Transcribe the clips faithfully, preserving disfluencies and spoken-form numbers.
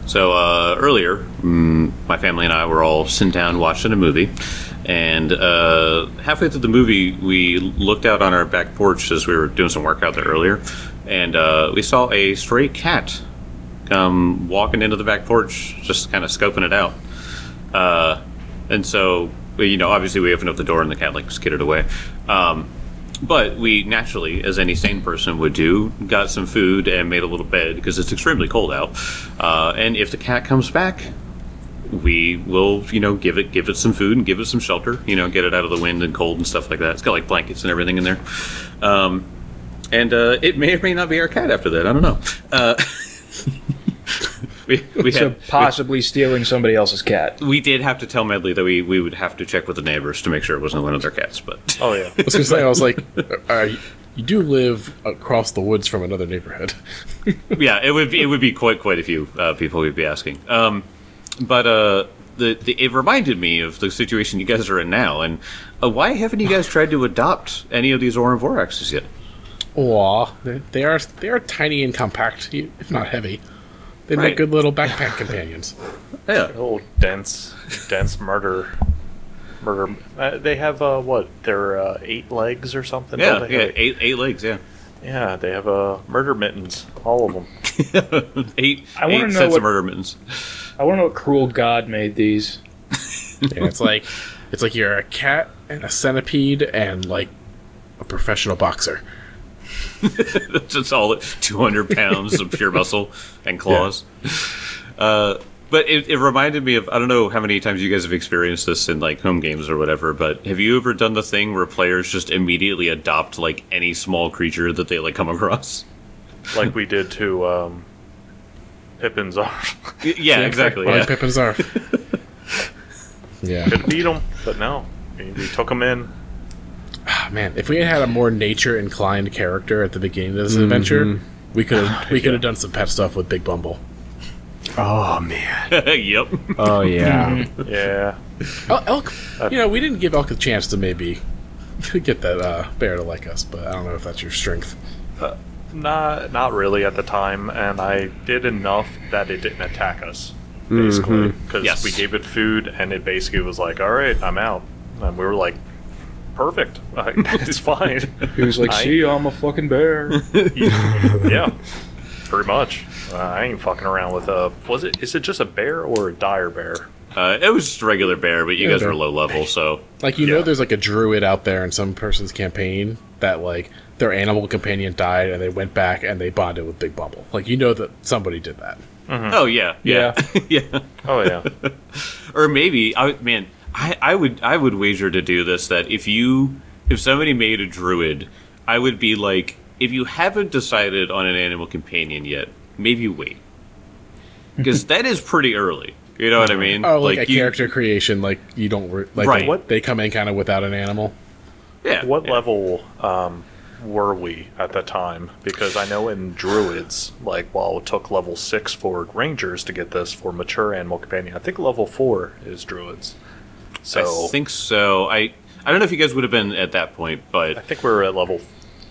So uh, earlier, mm, my family and I were all sitting down watching a movie, and uh, halfway through the movie, we looked out on our back porch as we were doing some work out there earlier, and uh, we saw a stray cat come walking into the back porch, just kind of scoping it out. Uh, and so, you know, obviously we opened up the door and the cat like skittered away. Um, but we naturally, as any sane person would do, got some food and made a little bed because it's extremely cold out. Uh, and if the cat comes back, we will, you know, give it give it some food and give it some shelter. You know, get it out of the wind and cold and stuff like that. It's got like blankets and everything in there. Um, and uh, it may or may not be our cat after that. I don't know. Uh, We, we so had, possibly we, stealing somebody else's cat. We did have to tell Medley that we, we would have to check with the neighbors to make sure it wasn't one of their cats. But oh yeah, I was gonna say, I was like, uh, you do live across the woods from another neighborhood. Yeah, it would be, it would be quite quite a few uh, people we'd be asking. Um, but uh, the, the it reminded me of the situation you guys are in now, and uh, why haven't you guys tried to adopt any of these Oran-Voraxes yet? Aw, they, they are they are tiny and compact, if not heavy. They Right. make good little backpack companions. Yeah, little dense, dense murder, murder. Uh, they have uh, what? They're uh, eight legs or something. yeah, Don't they yeah, have- eight eight legs, yeah, yeah. They have uh, murder mittens, all of them. eight I wanna eight know sets what- of murder mittens. I want to know what cruel god made these. And it's like it's like you're a cat and a centipede and like a professional boxer. That's all. Two hundred pounds of pure muscle and claws. Uh, but it, it reminded me of, I don't know how many times you guys have experienced this in like home games or whatever, but have you ever done the thing where players just immediately adopt like any small creature that they like come across? Like we did to um, Pippin's arm. Y- Yeah, exactly. Like Yeah. Pippin Zarf. Yeah. Could beat them, but no. We, we took them in. Ah, man, if we had had a more nature-inclined character at the beginning of this adventure, we could have we could have done some pet stuff with Big Bumble. Oh man. Yep. Oh yeah. Yeah. El- Elk, you know, we didn't give Elk a chance to maybe get that uh, bear to like us, but I don't know if that's your strength. Not, not really at the time, and I did enough that it didn't attack us, basically. Because Yes. we gave it food, and it basically was like, alright, I'm out. And we were like, perfect. It's fine. He was like, I- see, I'm a fucking bear. Yeah, pretty much. Uh, I ain't fucking around with a... Was it? Is it just a bear or a dire bear? Uh, it was just a regular bear, but you Yeah, guys bear. were low level, so Like, you Yeah. know there's like a druid out there in some person's campaign that, like, their animal companion died and they went back and they bonded with Big Bumble. Like, you know that somebody did that. oh yeah, yeah, yeah. Oh, yeah. Or maybe, I man, I, I would I would wager to do this that if you if somebody made a druid, I would be like, if you haven't decided on an animal companion yet, maybe wait, because that is pretty early. You know what I mean? Oh, like, a you- character creation, like, you don't... Re- like, Right. they, What- they come in kind of without an animal. Yeah. What yeah. level um, were we at the time? Because I know in Druids, like, while it took level six for Rangers to get this for mature animal companion, I think level four is Druids. So I think so. I I don't know if you guys would have been at that point, I but think we were at level...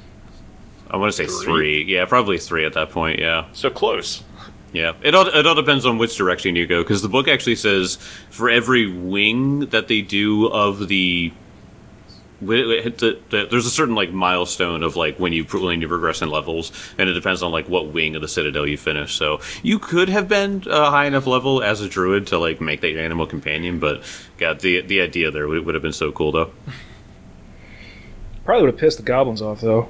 I want to say Three? three. Yeah, probably three at that point. Yeah. So close. Yeah, it all it all depends on which direction you go, because the book actually says for every wing that they do of the, wi- the, the there's a certain like milestone of like when you when you progress in levels, and it depends on like what wing of the Citadel you finish. So you could have been a high enough level as a druid to like make that your animal companion, but God, the the idea there would, would have been so cool though. Probably would have pissed the goblins off, though.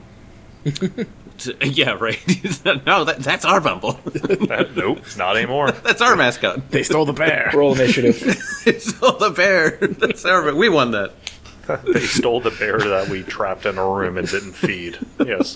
Yeah, right. No, that, that's our Bumble. That, nope, not anymore. That's our mascot. They stole the bear. Roll initiative. It's all the bear. That's our. We won that. They stole the bear that we trapped in a room and didn't feed. Yes.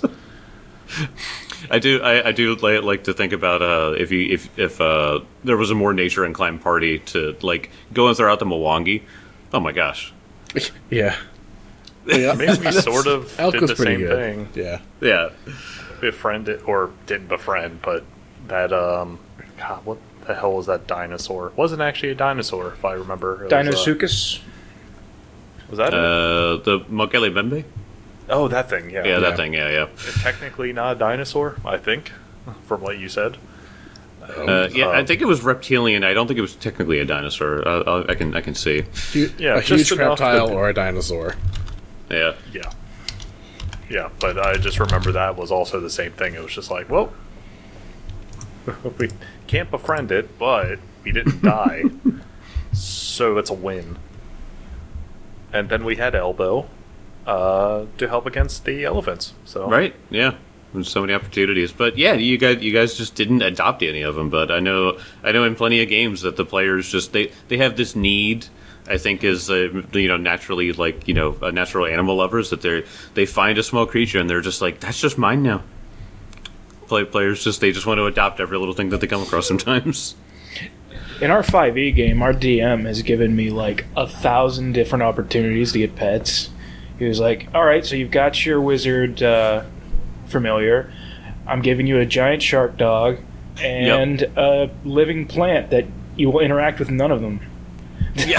I do. I, I do li- like to think about uh, if you if if uh, there was a more nature inclined party to like go and throw out the Mwangi. Oh my gosh. Yeah. Yeah. Maybe we sort of Elk did was the pretty same good. thing. Yeah. Yeah. Befriended, or didn't befriend, but that, um, God, what the hell was that dinosaur? Wasn't actually a dinosaur, if I remember. It was, uh, Dinosuchus. Was that it? Uh, the Mokele Bembe. Oh, that thing, yeah. Yeah, that Yeah. thing. Yeah, yeah. Technically not a dinosaur, I think, from what you said. Uh, yeah, I think it was reptilian. I don't think it was technically a dinosaur. Uh, I'll- I can I can see. Yeah, a just huge enough reptile that- or a dinosaur. Yeah. Yeah. Yeah, but I just remember that was also the same thing. It was just like, well, we can't befriend it, but we didn't die. So it's a win. And then we had Elbow uh, to help against the elephants. So Right. Yeah. There's so many opportunities, but yeah, you guys, you guys just didn't adopt any of them. But I know, I know, in plenty of games that the players just they they have this need. I think is uh, you know naturally like you know uh, natural animal lovers that they they find a small creature and they're just like that's just mine now. Play players just they just want to adopt every little thing that they come across sometimes. In our five E game, our D M has given me like a thousand different opportunities to get pets. He was like, all right, so you've got your wizard uh, familiar. I'm giving you a giant shark dog and Yep. a living plant that you will interact with none of them. Yeah.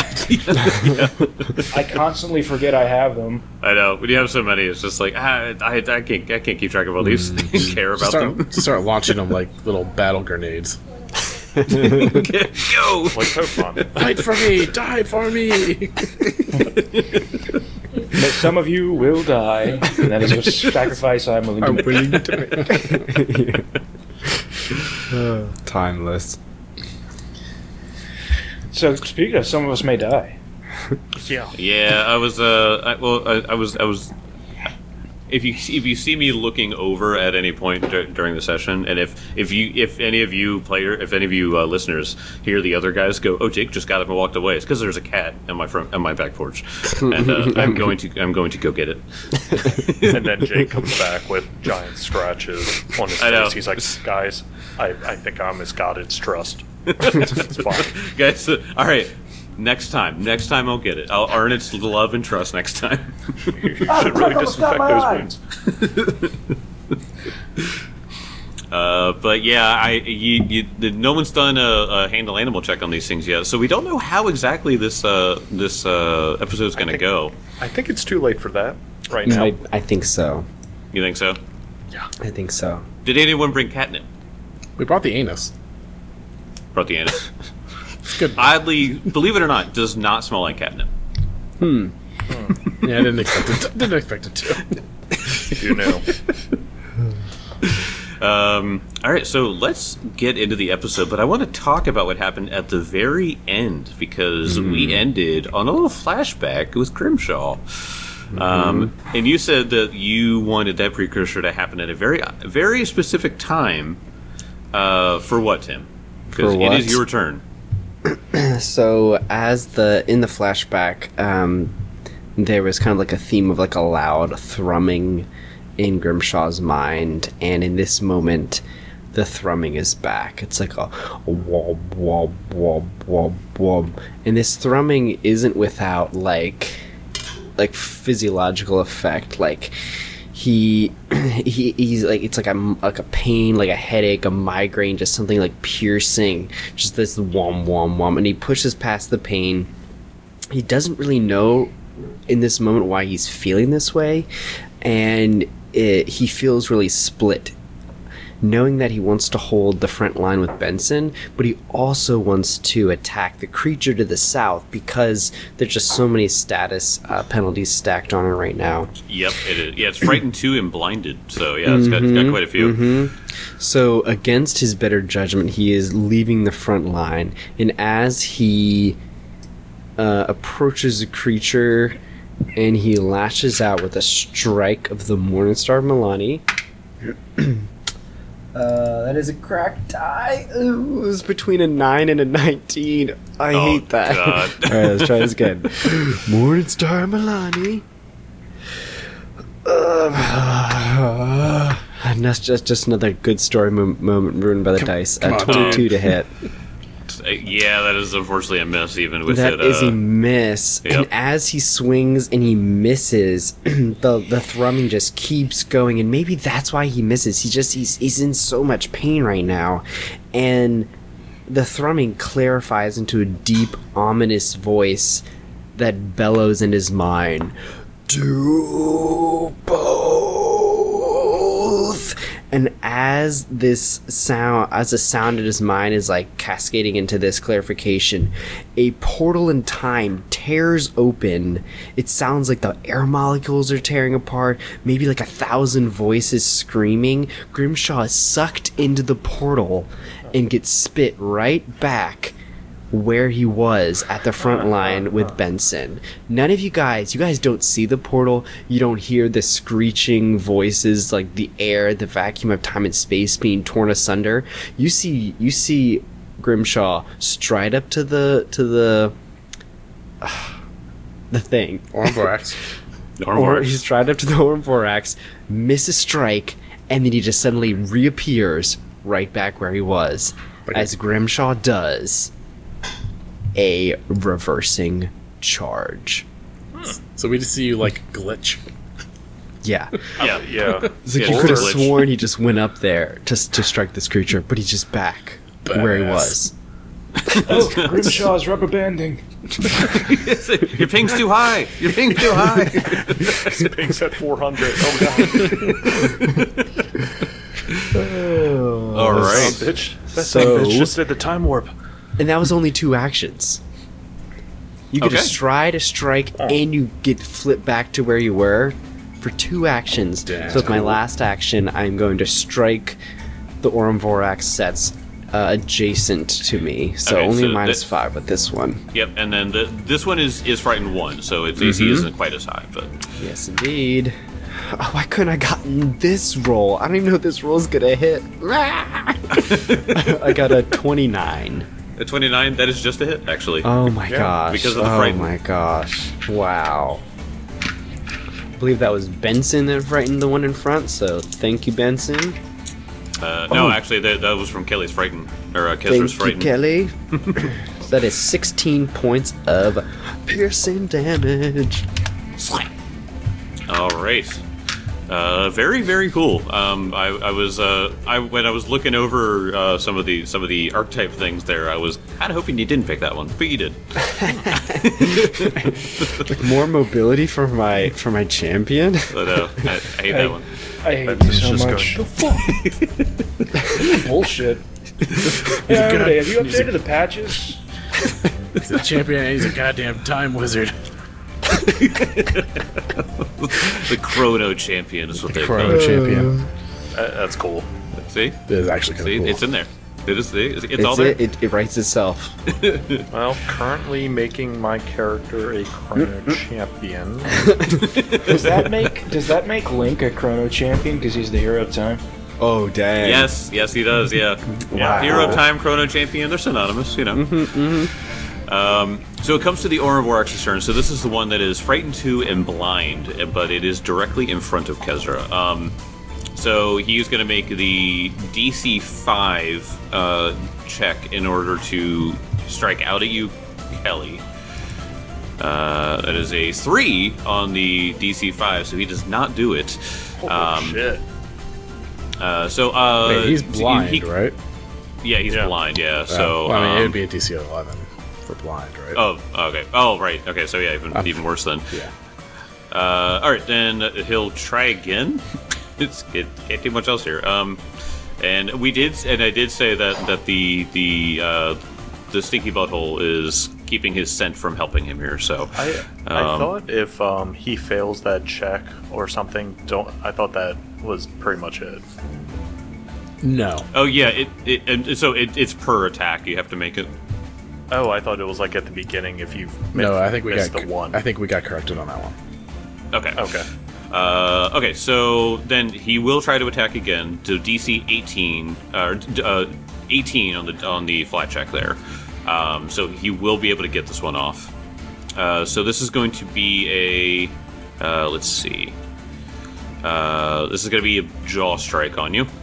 I constantly forget I have them. I know. When you have so many, it's just like ah, I, I can't I can't keep track of all these. Care about Start, them. start launching them like little battle grenades. Go. like Pokemon. Fight for me! Die for me! But some of you will die, and that is a sacrifice I'm willing to I'm make. willing to make. Uh, timeless. So speaking of, some of us may die. Yeah. Yeah, I was. Uh, I, well, I, I was. I was. If you if you see me looking over at any point dur- during the session, and if, if you if any of you player if any of you uh, listeners hear the other guys go, oh, Jake just got up and walked away, it's because there's a cat on my front on my back porch, and uh, I'm going to I'm going to go get it. And then Jake comes back with giant scratches on his I know. face. He's like, guys, I, I think I misgot its trust. It's fine. Guys, uh, all right. Next time, next time I'll get it. I'll earn its love and trust next time. You should really disinfect those wounds. Uh, but yeah, I you, you, the- no one's done a, a handle animal check on these things yet, so we don't know how exactly this uh, this uh, episode's going to think- go. I think it's too late for that right now. I, I think so. You think so? I think so. Did anyone bring catnip? We brought the anus. Brought the anus. It's good. Oddly, believe it or not, does not smell like catnip. Yeah, I didn't expect it. To, didn't expect it to. You know. Um, all right, so let's get into the episode, but I want to talk about what happened at the very end because we ended on a little flashback with Grimshaw. Um, and you said that you wanted that precursor to happen at a very, very specific time. Uh, for what, Tim? Because For it what? is your turn. So as the in the flashback, um, there was kind of like a theme of like a loud thrumming in Grimshaw's mind, and in this moment, the thrumming is back. It's like a wob wob wob wob wob, and this thrumming isn't without like like physiological effect. Like he he he's like it's like a like a pain, like a headache, a migraine, just something like piercing, just this wom wom wom, and he pushes past the pain. He doesn't really know in this moment why he's feeling this way, and it, he feels really split, knowing that he wants to hold the front line with Benson, but he also wants to attack the creature to the south because there's just so many status uh, penalties stacked on it right now. Yep, it is. Yeah, it's frightened two and blinded. So yeah, it's got, it's got quite a few. So, against his better judgment, he is leaving the front line, and as he uh, approaches the creature, and he lashes out with a strike of the Morningstar Milani. Uh, that is a cracked die. Ooh, it was between a nine and a nineteen. I Oh, hate that. God. Alright, let's try this again. Morningstar Milani. Uh, and that's just, just another good story mo- moment ruined by the dice. come Uh, on, twenty-two to hit. Uh, Yeah, that is unfortunately a miss, even with That it. is uh, a miss. yep. And as he swings and he misses, the the thrumming just keeps going, and maybe that's why he misses. He just he's he's in so much pain right now. And the thrumming clarifies into a deep, ominous voice that bellows in his mind. Do both. And as this sound, as the sound in his mind is like cascading into this clarification, a portal in time tears open. It sounds like the air molecules are tearing apart, maybe like a thousand voices screaming. Grimshaw is sucked into the portal and gets spit right back where he was at the front line with Benson. None of you guys, you guys don't see the portal. You don't hear the screeching voices, like the air, the vacuum of time and space being torn asunder. You see, you see Grimshaw stride up to the to the uh, the thing. Ormvorax. Or he stride up to the Ormvorax, misses strike, and then he just suddenly reappears right back where he was, Okay. as Grimshaw does a reversing charge. So we just see you like glitch. Yeah. Yeah, Yeah. It's like Yeah, you or could have glitch. sworn he just went up there to, to strike this creature, but he's just back where he Badass. was. Oh, Grimshaw's rubber banding. Your ping's too high. Your ping's too high. Ping's at four hundred. Oh, All no. right. Son of a bitch. That So- so, bitch just did the time warp. And that was only two actions. You get Okay. a stride, a strike, and you get flipped back to where you were for two actions. Damn. So with my last action, I'm going to strike the Ormvorax sets uh, adjacent to me. So Okay, only so minus that- five with this one. Yep, and then the, this one is is frightened one, so its A C isn't quite as high, but Yes, indeed. Oh, why couldn't I gotten this roll? I don't even know if this roll's gonna hit. I got a twenty-nine. a twenty-nine, that is just a hit, actually. Oh my Yeah, gosh. because of the oh frighten. my gosh. Wow. I believe that was Benson that frightened the one in front, so thank you, Benson. Uh, no, Oh. actually, that, that was from Kelly's frightened, or uh, Thank Kezra's you, frightened. Kelly. That is sixteen points of piercing damage. All right. Uh, very very cool. Um, I, I was uh, I when I was looking over uh, some of the some of the archetype things there, I was kind of hoping you didn't pick that one, but you did. More mobility for my for my champion. But uh, I, I hate that one. I hate Benson's you so just much. going- Bullshit. Yeah, everybody, have you updated the patches? He's a champion and he's a goddamn time wizard. The Chrono Champion is what they call Chrono it. champion. Uh, that's cool. See, It is actually kind see, of cool. it's in there. It is. It's, it's It's all there. it, it, it writes itself. Well, currently making my character a Chrono Champion. Does that make Does that make Link a Chrono Champion because he's the hero of time? Oh dang. Yes, yes, he does. Yeah, Wow. Hero of Time, Chrono Champion. They're synonymous, you know. Um, so it comes to the Ormvorax's turn. So this is the one that is frightened two and blind, but it is directly in front of Kezra. Um, so he is going to make the D C five uh, check in order to strike out at you, Kelly. Uh, that is a three on the D C five, so he does not do it. Holy Um, shit. Uh, so uh, Wait, he's he- blind, he- right? Yeah, he's Yeah. blind. Yeah. Uh, So well, I mean, um, it would be a D C eleven for blind, right? Oh, okay. Oh, right. Okay, so yeah, even Um, even worse then. Yeah. Uh, all right, then he'll try again. It's it can't do much else here. Um, and we did, and I did say that that the the uh, the stinky butthole is keeping his scent from helping him here. So I I um, thought if um, he fails that check or something, don't. I thought that was pretty much it. No. Oh yeah, it, it and so it, it's per attack. You have to make it. Oh, I thought it was like at the beginning if you No, I think we missed got the one. I think we got corrected on that one. Okay. Okay. Uh, okay, so then he will try to attack again to D C eighteen, uh, d- uh, eighteen on the on the flat check there. Um, so he will be able to get this one off. Uh, so this is going to be a, uh, let's see. Uh, this is going to be a jaw strike on you.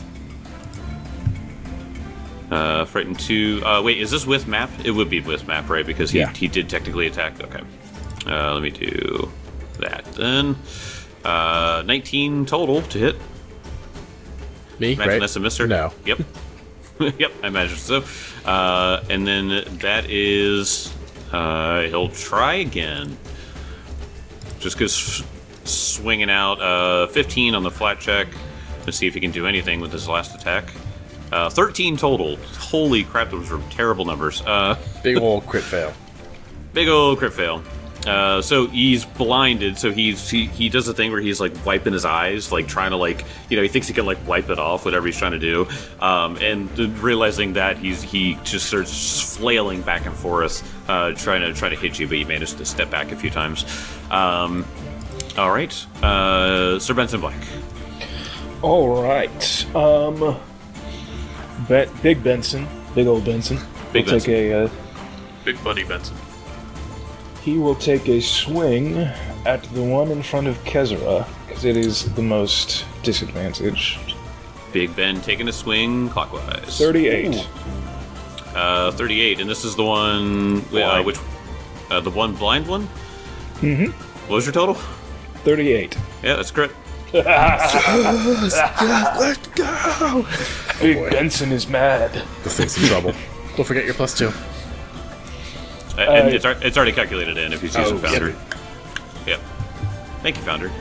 Uh, frightened two. Uh, wait, is this with map? It would be with map, right? Because he, Yeah. he did technically attack. Okay. Uh, let me do that then. Uh, nineteen total to hit. Me, Imagine right? that's a mister. No. Yep. Yep, I imagine so. Uh, and then that is. Uh, he'll try again. Just goes swinging out. Uh, fifteen on the flat check. Let's see if he can do anything with his last attack. Uh, thirteen total. Holy crap, those were terrible numbers. Uh, Big old crit fail. big old crit fail. Uh, so he's blinded, so he's he, he does a thing where he's like wiping his eyes, like trying to like you know he thinks he can like wipe it off, whatever he's trying to do, um, and realizing that he's he just starts flailing back and forth, uh, trying to try to hit you, but he managed to step back a few times. Um, all right, uh, Sir Benson Black. All right. Um, Be- Big Benson, big old Benson. Big will take a. Uh, Big Buddy Benson. he will take a swing at the one in front of Kezra because it is the most disadvantaged. Big Ben taking a swing clockwise. Thirty-eight. Uh, thirty-eight, and this is the one. Uh, Blind. which? Uh, the one blind one. Mm-hmm. What was your total? Thirty-eight. Yeah, that's correct. Let's go. Big Benson is mad. This thing's in trouble. Don't forget your plus two. Uh, and it's, al- it's already calculated in if he's using Oh, Founder. Yep. Thank you, Founder.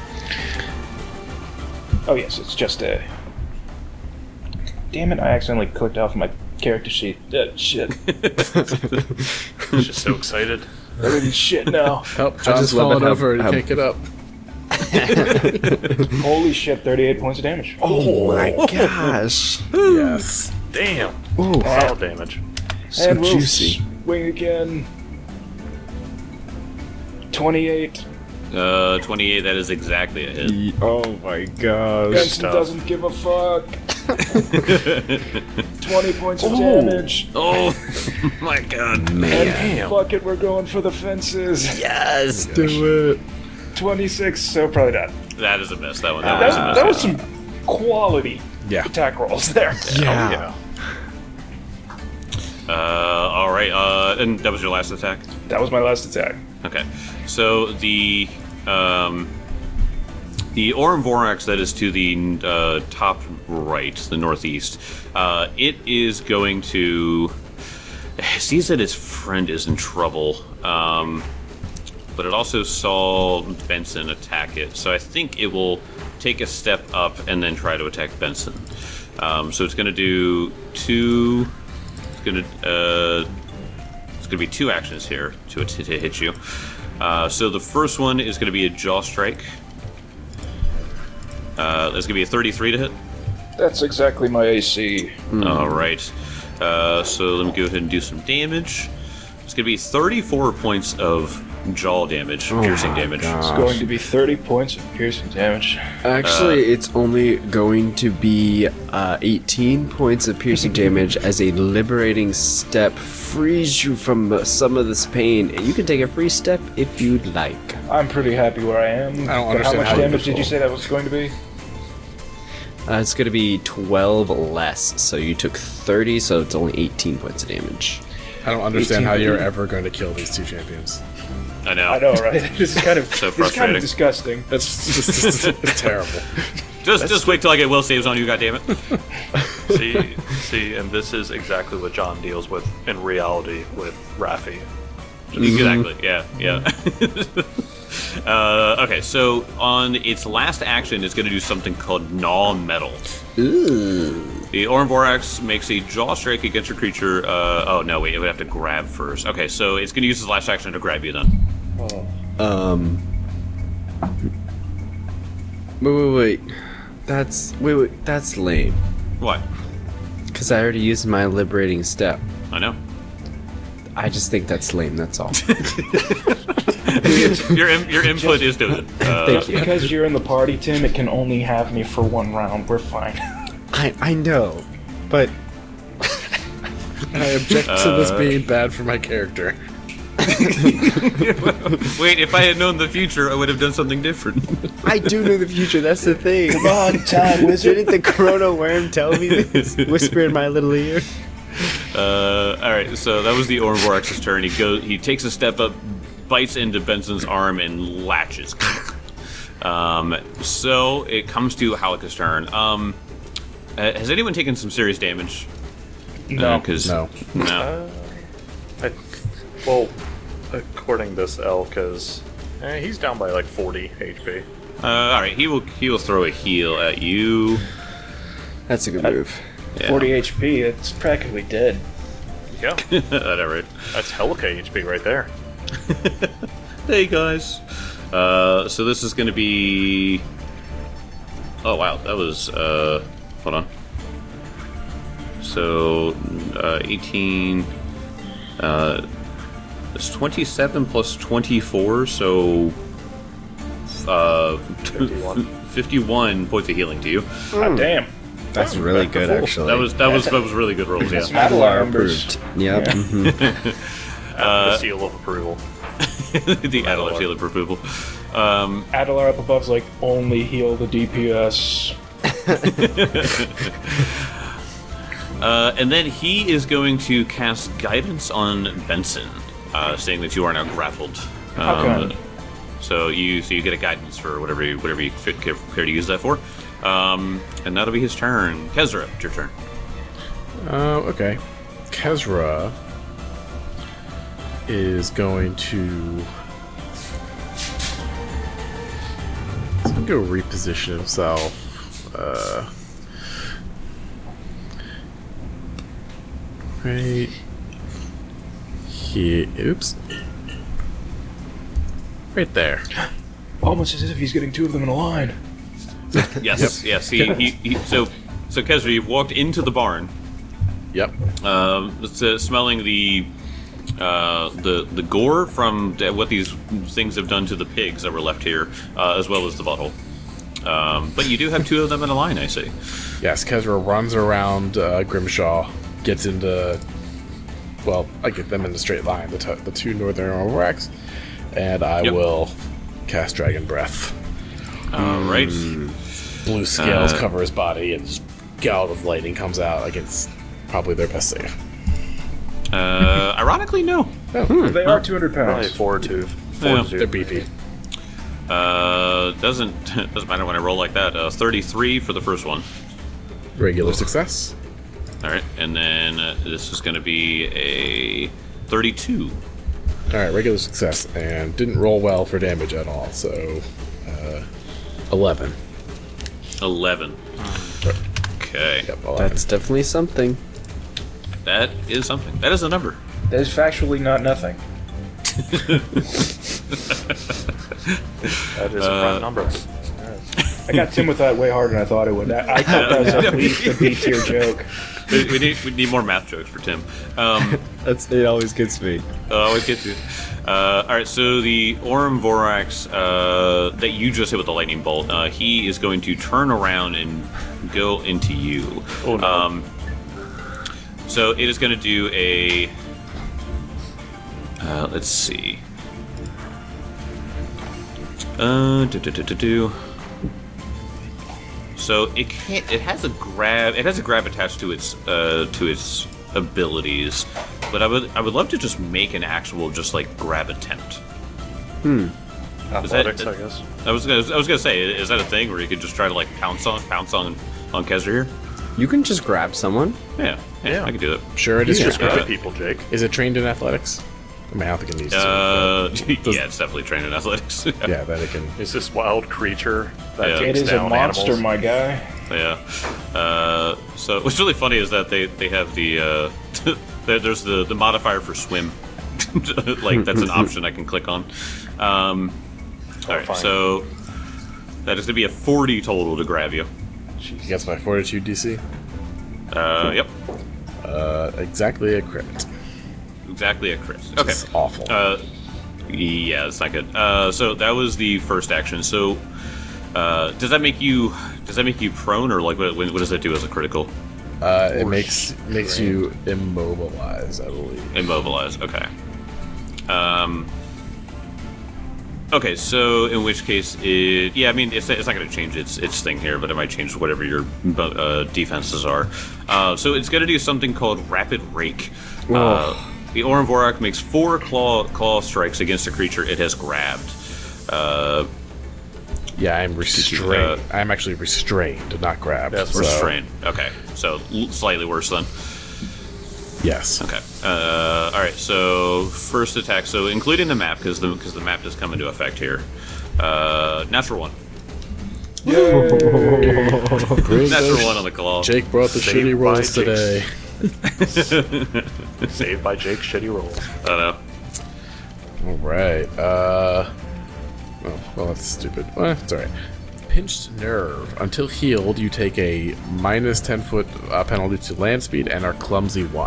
Oh yes, it's just a. Damn it! I accidentally clicked off my character sheet. Uh, shit. He's just so excited. Holy shit now. Help, John's just love it falling how- over and he how- can't get up. Holy shit! Thirty-eight points of damage. Oh my gosh. Yes. Damn. Ooh, Solid damage. so and we'll juicy. swing again. Twenty-eight. Uh, twenty-eight, that is exactly a hit. Oh my gosh. Benson stuff. doesn't give a fuck. Twenty points of damage. Oh, my God. And Damn. fuck it, we're going for the fences. Yes, do it. Twenty-six. So probably not. That is a miss. That one. That, That, was a miss. that was some quality Yeah. attack rolls there. Yeah. Yeah. Uh, all right. Uh, and that was your last attack? That was my last attack. Okay. So the um, the Orm Vorax that is to the uh, top right, the northeast, uh, it is going to it sees that its friend is in trouble, um, but it also saw Benson attack it. So I think it will take a step up and then try to attack Benson. Um, so it's going to do two. It's going to. Uh, It's going to be two actions here to, to, to hit you. Uh, so the first one is going to be a jaw strike. Uh, that's going to be a thirty-three to hit. That's exactly my A C. All right. Uh, so let me go ahead and do some damage. It's going to be thirty-four points of jaw damage, piercing my damage. God. It's going to be thirty points of piercing damage. Actually, it's only going to be uh, eighteen points of piercing damage as a liberating step frees you from uh, some of this pain, and you can take a free step if you'd like. I'm pretty happy where I am. I don't But how understand much how you damage did did you roll. say that was going to be? Uh, it's going to be twelve less, so you took thirty, so it's only eighteen points of damage. I don't understand how you're eighteen. ever going to kill these two champions. I know. I know, right? This is kind of So this is kind frustrating. of disgusting. That's just, just- it's terrible. Just, just wait till I get will saves on you, goddammit. See, see, and this is exactly what John deals with in reality with Raffi. Exactly. Yeah. Yeah. uh, okay. So on its last action, it's going to do something called Gnaw Metal. Ooh. The Orm Vorax makes a jaw strike against your creature. Uh, oh no, wait, it would have to grab first. Okay, so it's going to use its last action to grab you then. Um. Wait, wait, wait. That's wait, wait. That's lame. What? Because I already used my liberating step. I know. I just think that's lame. That's all. Your in, your input is noted. Uh, Thank Just you. because you're in the party, Tim, it can only have me for one round. We're fine. I I know, but I object to this being bad for my character. Wait, if I had known the future, I would have done something different. I do know the future. That's the thing. Come on, time wizard. Didn't the Chrono Worm tell me this? Whisper in my little ear. Uh, all right, so that was the Orm Vorax's turn. He goes. He takes a step up, bites into Benson's arm, and latches. Um, so it comes to Halika's turn. Um, uh, has anyone taken some serious damage? No. Because No. no. I, well, according to this elk, is eh, he's down by like forty H P. Uh, all right, he will he will throw a heal at you. That's a good move. Yeah. forty H P. It's practically dead. Yeah, All right. that's Helica H P right there. Hey guys. Uh, so this is going to be. Oh wow, that was. Uh, hold on. So uh, eighteen. Uh, it's twenty-seven plus twenty-four, so. Uh, fifty-one. fifty-one points of healing to you. God damn. That's really good, actually. That was that was that was really good rolls. Yeah. Adelar numbers. approved. Yep. mhm. Uh, the seal of approval. The Adelar seal of approval. Um, Adelar up above's like only heal the D P S. uh, and then he is going to cast guidance on Benson, uh, saying that you are now grappled. Um, Okay. So you so you get a guidance for whatever you, whatever you fit, care, care to use that for. Um, and that'll be his turn. Kezra, it's your turn. Uh, okay. Kezra is going to. He's going to go reposition himself. Uh, right here. Oops. Right there. Almost as if he's getting two of them in a line. Yes, yes. He, he, he, so so Kezra, you've walked into the barn. Yep. Um, it's, uh, smelling the uh, the the gore from the, what these things have done to the pigs that were left here, uh, as well as the bottle. Um, but you do have two of them in a line, I see. Yes, Kezra runs around uh, Grimshaw, gets into. Well, I get them in a straight line, the, t- the two northern Orvax, and I Yep. will cast Dragon Breath. All right. Blue scales Uh, cover his body, and just gout of lightning comes out against probably their best save. Uh, ironically, no. They are two hundred Probably pounds. four two. Yeah. Four They're beefy. Uh, doesn't doesn't matter when I roll like that. Uh, thirty-three for the first one. Regular success. All right, and then uh, this is going to be a thirty-two. All right, regular success, and didn't roll well for damage at all. So, uh, eleven. eleven. Okay, Yep, eleven. That's definitely something. that is something. That is a number. That is factually not nothing. That is a prime number. I got Tim with that way harder than I thought it would. I, I thought that was at least a B tier joke. we, we need we need more math jokes for Tim. Um, That's it. Always gets me. uh, always get to. Uh, all right, so the Orem Vorax uh, that you just hit with the lightning bolt, uh, he is going to turn around and go into you. Oh, no. Um, so it is going to do a. Uh, let's see. Uh, do, do, do, do, do. So it can't. It has a grab. It has a grab attached to its uh, to its abilities, but I would I would love to just make an actual just like grab attempt. Athletics, that- I guess. I was gonna, I was gonna say, is that a thing where you could just try to like pounce on pounce on on Kezra here? You can just grab someone. Yeah, yeah, Yeah. I could do that. Sure, it is. Just Yeah. grab people, Jake. Is it trained in athletics? I mean, I don't think it needs Uh, to. yeah, it's definitely trained in athletics. but- yeah, that it can. Is this wild creature that Yeah. It takes is a down monster, animals? my guy. Yeah. Uh, so what's really funny is that they, they have the uh, there- there's the, the modifier for swim. Like that's an option I can click on. Um, all right, fine. so that is going to be a forty total to grab you. Against my fortitude D C. Uh, yep, Uh, exactly a crit. exactly a crit. Okay. It's awful. Uh, yeah, it's not good. Uh, so that was the first action. So uh, does that make you does that make you prone or like what, what does that do as a critical? Uh, it makes makes you immobilize, I believe. Immobilize. Okay. Um. Okay, so in which case, it yeah, I mean, it's, it's not going to change its its thing here, but it might change whatever your uh, defenses are. Uh, so it's going to do something called Rapid Rake. Uh, the Orem Vorak makes four claw claw strikes against a creature it has grabbed. Uh, Yeah, I'm restrained. I'm actually restrained, not grabbed. Yes, so- restrain. Okay, so l- slightly worse then. Yes. Okay. Uh, all right. So first attack. So including the map, because the because the map does come into effect here. Uh, natural one. Bring Natural those- one on the claw. Jake brought the Saved shitty by rolls Jake's- today. Saved by Jake's shitty rolls. I don't know. All right. Uh, well, well, that's stupid. Well, it's all right. Pinched nerve. Until healed, you take a minus ten foot uh, penalty to land speed and are clumsy one.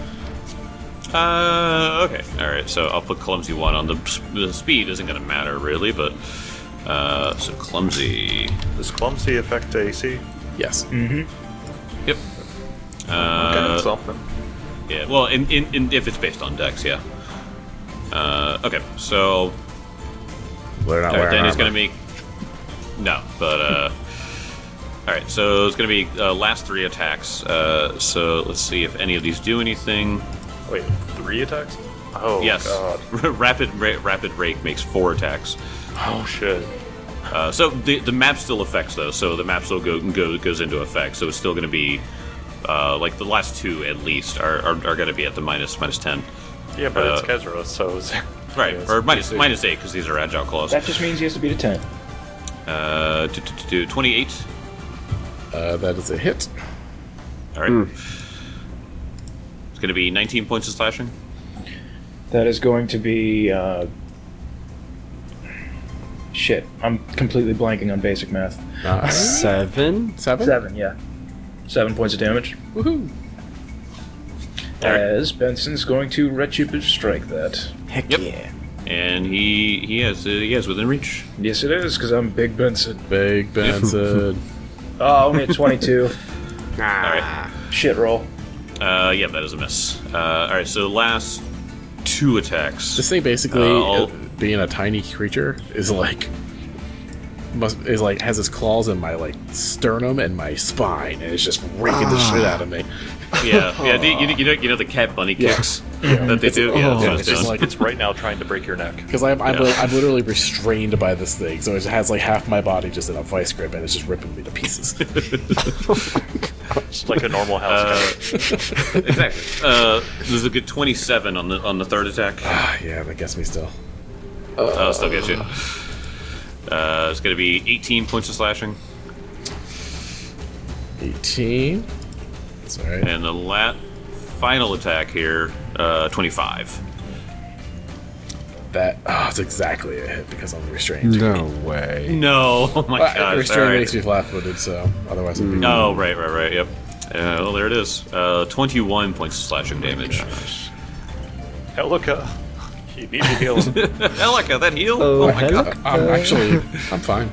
Uh, okay. All right. So I'll put clumsy one on the the speed isn't going to matter really, but uh, so clumsy. Does clumsy affect A C? Yes. Yep. Okay, Uh, something. yeah. Well, in, in, in if it's based on Dex, yeah. Uh, okay. So They're not all right, wearing then it's armor. going to make no, but uh. All right. So it's going to be uh, last three attacks. Uh, so let's see if any of these do anything. Wait, three attacks? Oh, Yes. God. rapid ra- rapid rake makes four attacks. Oh, shit. Uh, so the the map still affects those. So the map still go, go goes into effect. So it's still going to be uh, like the last two at least are, are, are going to be at the minus minus ten. Yeah, but Uh, it's Kezra, so... It's, Right, Yes. or minus minus eight because these are agile claws. That just means he has to beat a ten. Uh, to, to, to twenty-eight. Uh, that is a hit. All right. It's going to be nineteen points of slashing. That is going to be. Uh, shit, I'm completely blanking on basic math. Uh, Seven. seven? Seven, yeah. Seven points of damage. Woohoo. As Benson's going to retributive strike that. Heck Yep. yeah. And he he has uh, he has within reach. Yes, it is, because I'm Big Benson. Big Benson. Oh, only at twenty-two. All right. Shit roll. Uh, yeah, that is a miss. Uh, all right. So last two attacks. This thing basically, Uh, I'll- uh, being a tiny creature, is like must is like has its claws in my like sternum and my spine, and it's just raking the shit out of me. Yeah, yeah. the- You, you know, you know the cat bunny kicks that they do. Yeah, that's what it's it's just doing. like It's right now trying to break your neck. because I'm I'm, Yeah. li- I'm literally restrained by this thing, so it has like half my body just in a vice grip, and it's just ripping me to pieces. It's like a normal house cat. Exactly. Uh, there's a good twenty-seven on the on the third attack. Ah, yeah, that gets me still. I'll still get you. Uh, it's going to be eighteen points of slashing, eighteen. That's all right. and the lat final attack here, uh, twenty-five. That oh, it's exactly a hit because I'm restrained. No way. No, oh my But gosh! restraint all right. makes me flat-footed, so otherwise I'd be. Oh, right, right, right. Yep. Uh, well, there it is. Uh, twenty-one points of slashing damage. Helica. You need to heal him. Helica, that heal? Oh, Oh, my hello. god. I'm actually, I'm fine.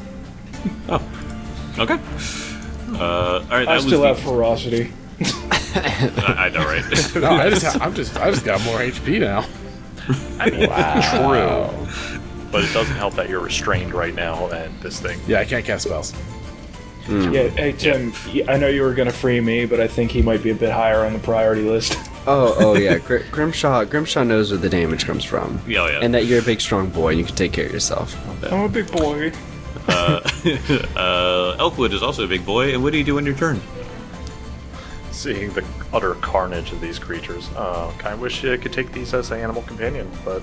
Okay. Uh, all right, that I was still the, have ferocity. I, I know, right? No, I just, ha- I'm just, I just got more H P now. I mean, true. But it doesn't help that you're restrained right now, and this thing. Yeah, I can't cast spells. Yeah, hey Tim, y- I know you were gonna free me, but I think he might be a bit higher on the priority list. Oh, oh yeah. Gr- Grimshaw. Grimshaw knows where the damage comes from. Yeah, yeah. And that you're a big, strong boy, and you can take care of yourself. I'm a big boy. uh, Elkwood is also a big boy, and what do you do on your turn? Seeing the utter carnage of these creatures. Uh, kind of wish I could take these as an animal companion, but.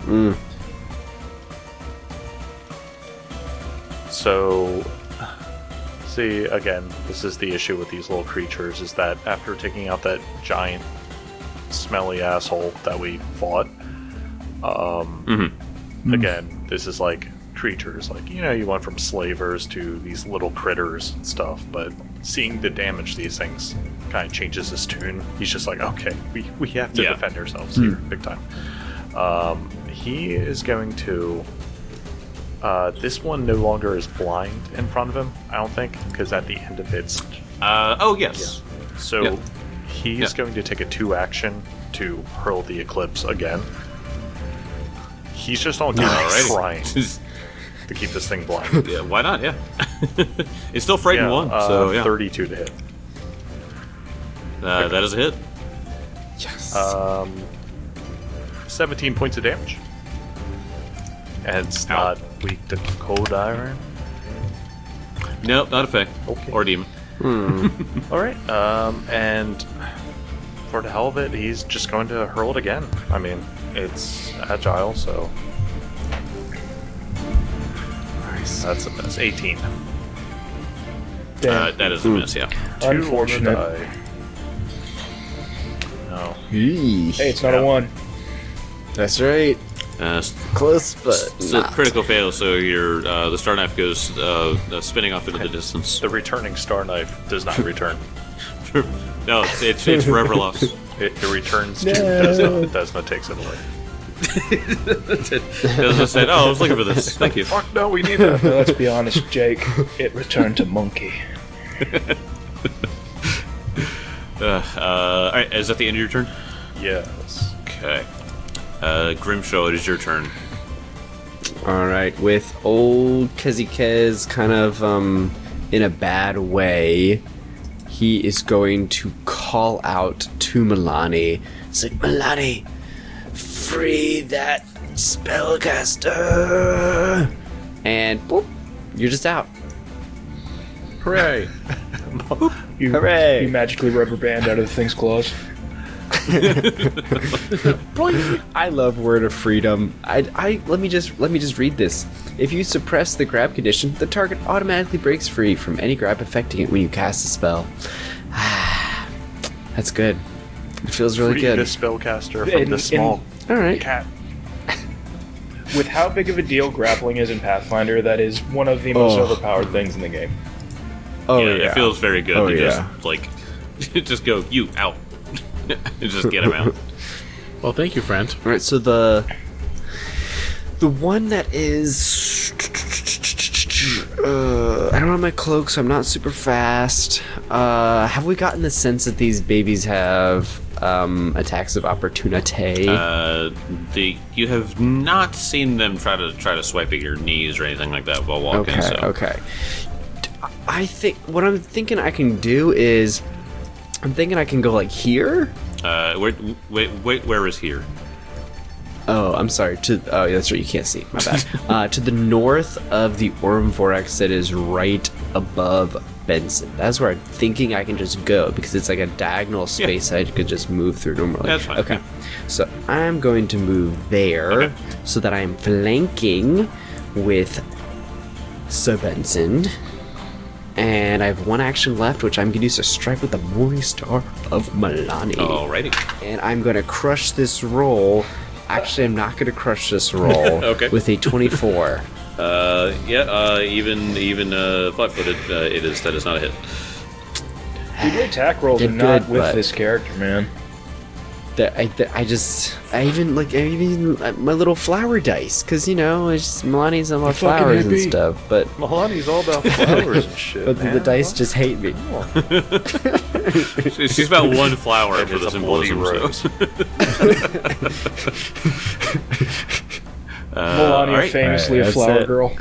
So. See, again, this is the issue with these little creatures, is that after taking out that giant, smelly asshole that we fought, um, again, this is like creatures. Like, you know, you went from slavers to these little critters and stuff, but seeing the damage these things kind of changes his tune. He's just like, okay, we, we have to Yeah. defend ourselves here, big time. Um, he is going to... Uh, this one no longer is blind in front of him, I don't think, because at the end of it's... Uh, oh, yes. So Yeah. he's Yeah. going to take a two action to hurl the eclipse again. He's just on game Alrighty. trying to keep this thing blind. Yeah, why not? Yeah. It's still frightened Yeah, one, uh, so yeah. thirty-two to hit. Uh, that is a hit. Yes. Um, seventeen points of damage. And it's Ow. not weak to cold iron. Nope, not a fae. Okay. Or demon. Alright, um, and for the hell of it, he's just going to hurl it again. I mean, it's agile, so Nice. that's, that's eighteen. Uh, that is a miss, yeah. Two on the Unfortunate. die. No. Eesh. Hey, it's not a one. That's right. Uh, Close, but it's a not. critical fail, so your uh, the star knife goes uh, uh, spinning off into the distance. The returning star knife does not return. No, it's, it's, it's forever lost. It, it returns to No. Desna. Desna takes it away. Desna said, "Oh, I was looking for this. Thank you." Fuck no, we need that. Now, let's be honest, Jake. It returned to Monkey. Uh, uh, all right, is that the end of your turn? Yes. Okay. Uh, Grimshaw, it is your turn. All right, with old Kazikez kind of um, in a bad way, he is going to call out to Milani. It's like, Milani, free that spellcaster! And boop, you're just out. Hooray! You, Hooray. you magically rubber band out of the thing's claws. I love Word of Freedom. I, I let me just let me just read this. If you suppress the grab condition, the target automatically breaks free from any grab affecting it when you cast a spell. That's good. It feels really Free good. the spellcaster from In- the small All right. cat. With how big of a deal grappling is in Pathfinder, that is one of the most Oh. overpowered things in the game. Oh yeah, yeah. it feels very good Oh, to yeah. just like just go you out and just get him out. Well, thank you, friend. All right. So the the one that is. Uh, I don't have my cloak, so I'm not super fast. Uh, have we gotten the sense that these babies have um, attacks of opportunity? Uh, the you have not seen them try to try to swipe at your knees or anything like that while walking. okay. so. Okay. I think what I'm thinking I can do is, I'm thinking I can go like here. Uh, wait, wait, wait, where is here? Oh, I'm sorry. To oh, yeah, that's right. You can't see. My bad. uh, to the north of the Orm Vorax that is right above Benson. That's where I'm thinking I can just go because it's like a diagonal space I could just move through normally. That's fine. Okay. So I'm going to move there Okay. so that I'm flanking with Sir Benson. And I have one action left, which I'm going to use to strike with the Morning Star of Milani. Alrighty. And I'm going to crush this roll. Actually, I'm not going to crush this roll Okay. with a twenty-four. Uh, yeah. Uh, even even uh, flat-footed, uh, it is that is not a hit. Dude, your attack rolls Did are not good, with but- this character, man. That I, that I just I even like I even uh, my little flower dice because you know it's just Milani's on my fucking flowers and hippie. stuff, but Milani's all about flowers and shit. but the, man. the dice just hate me. She- She's about one flower And for it's the a bloody symbolism. So. Melania, all right. famously Alright, a flower that's it. girl.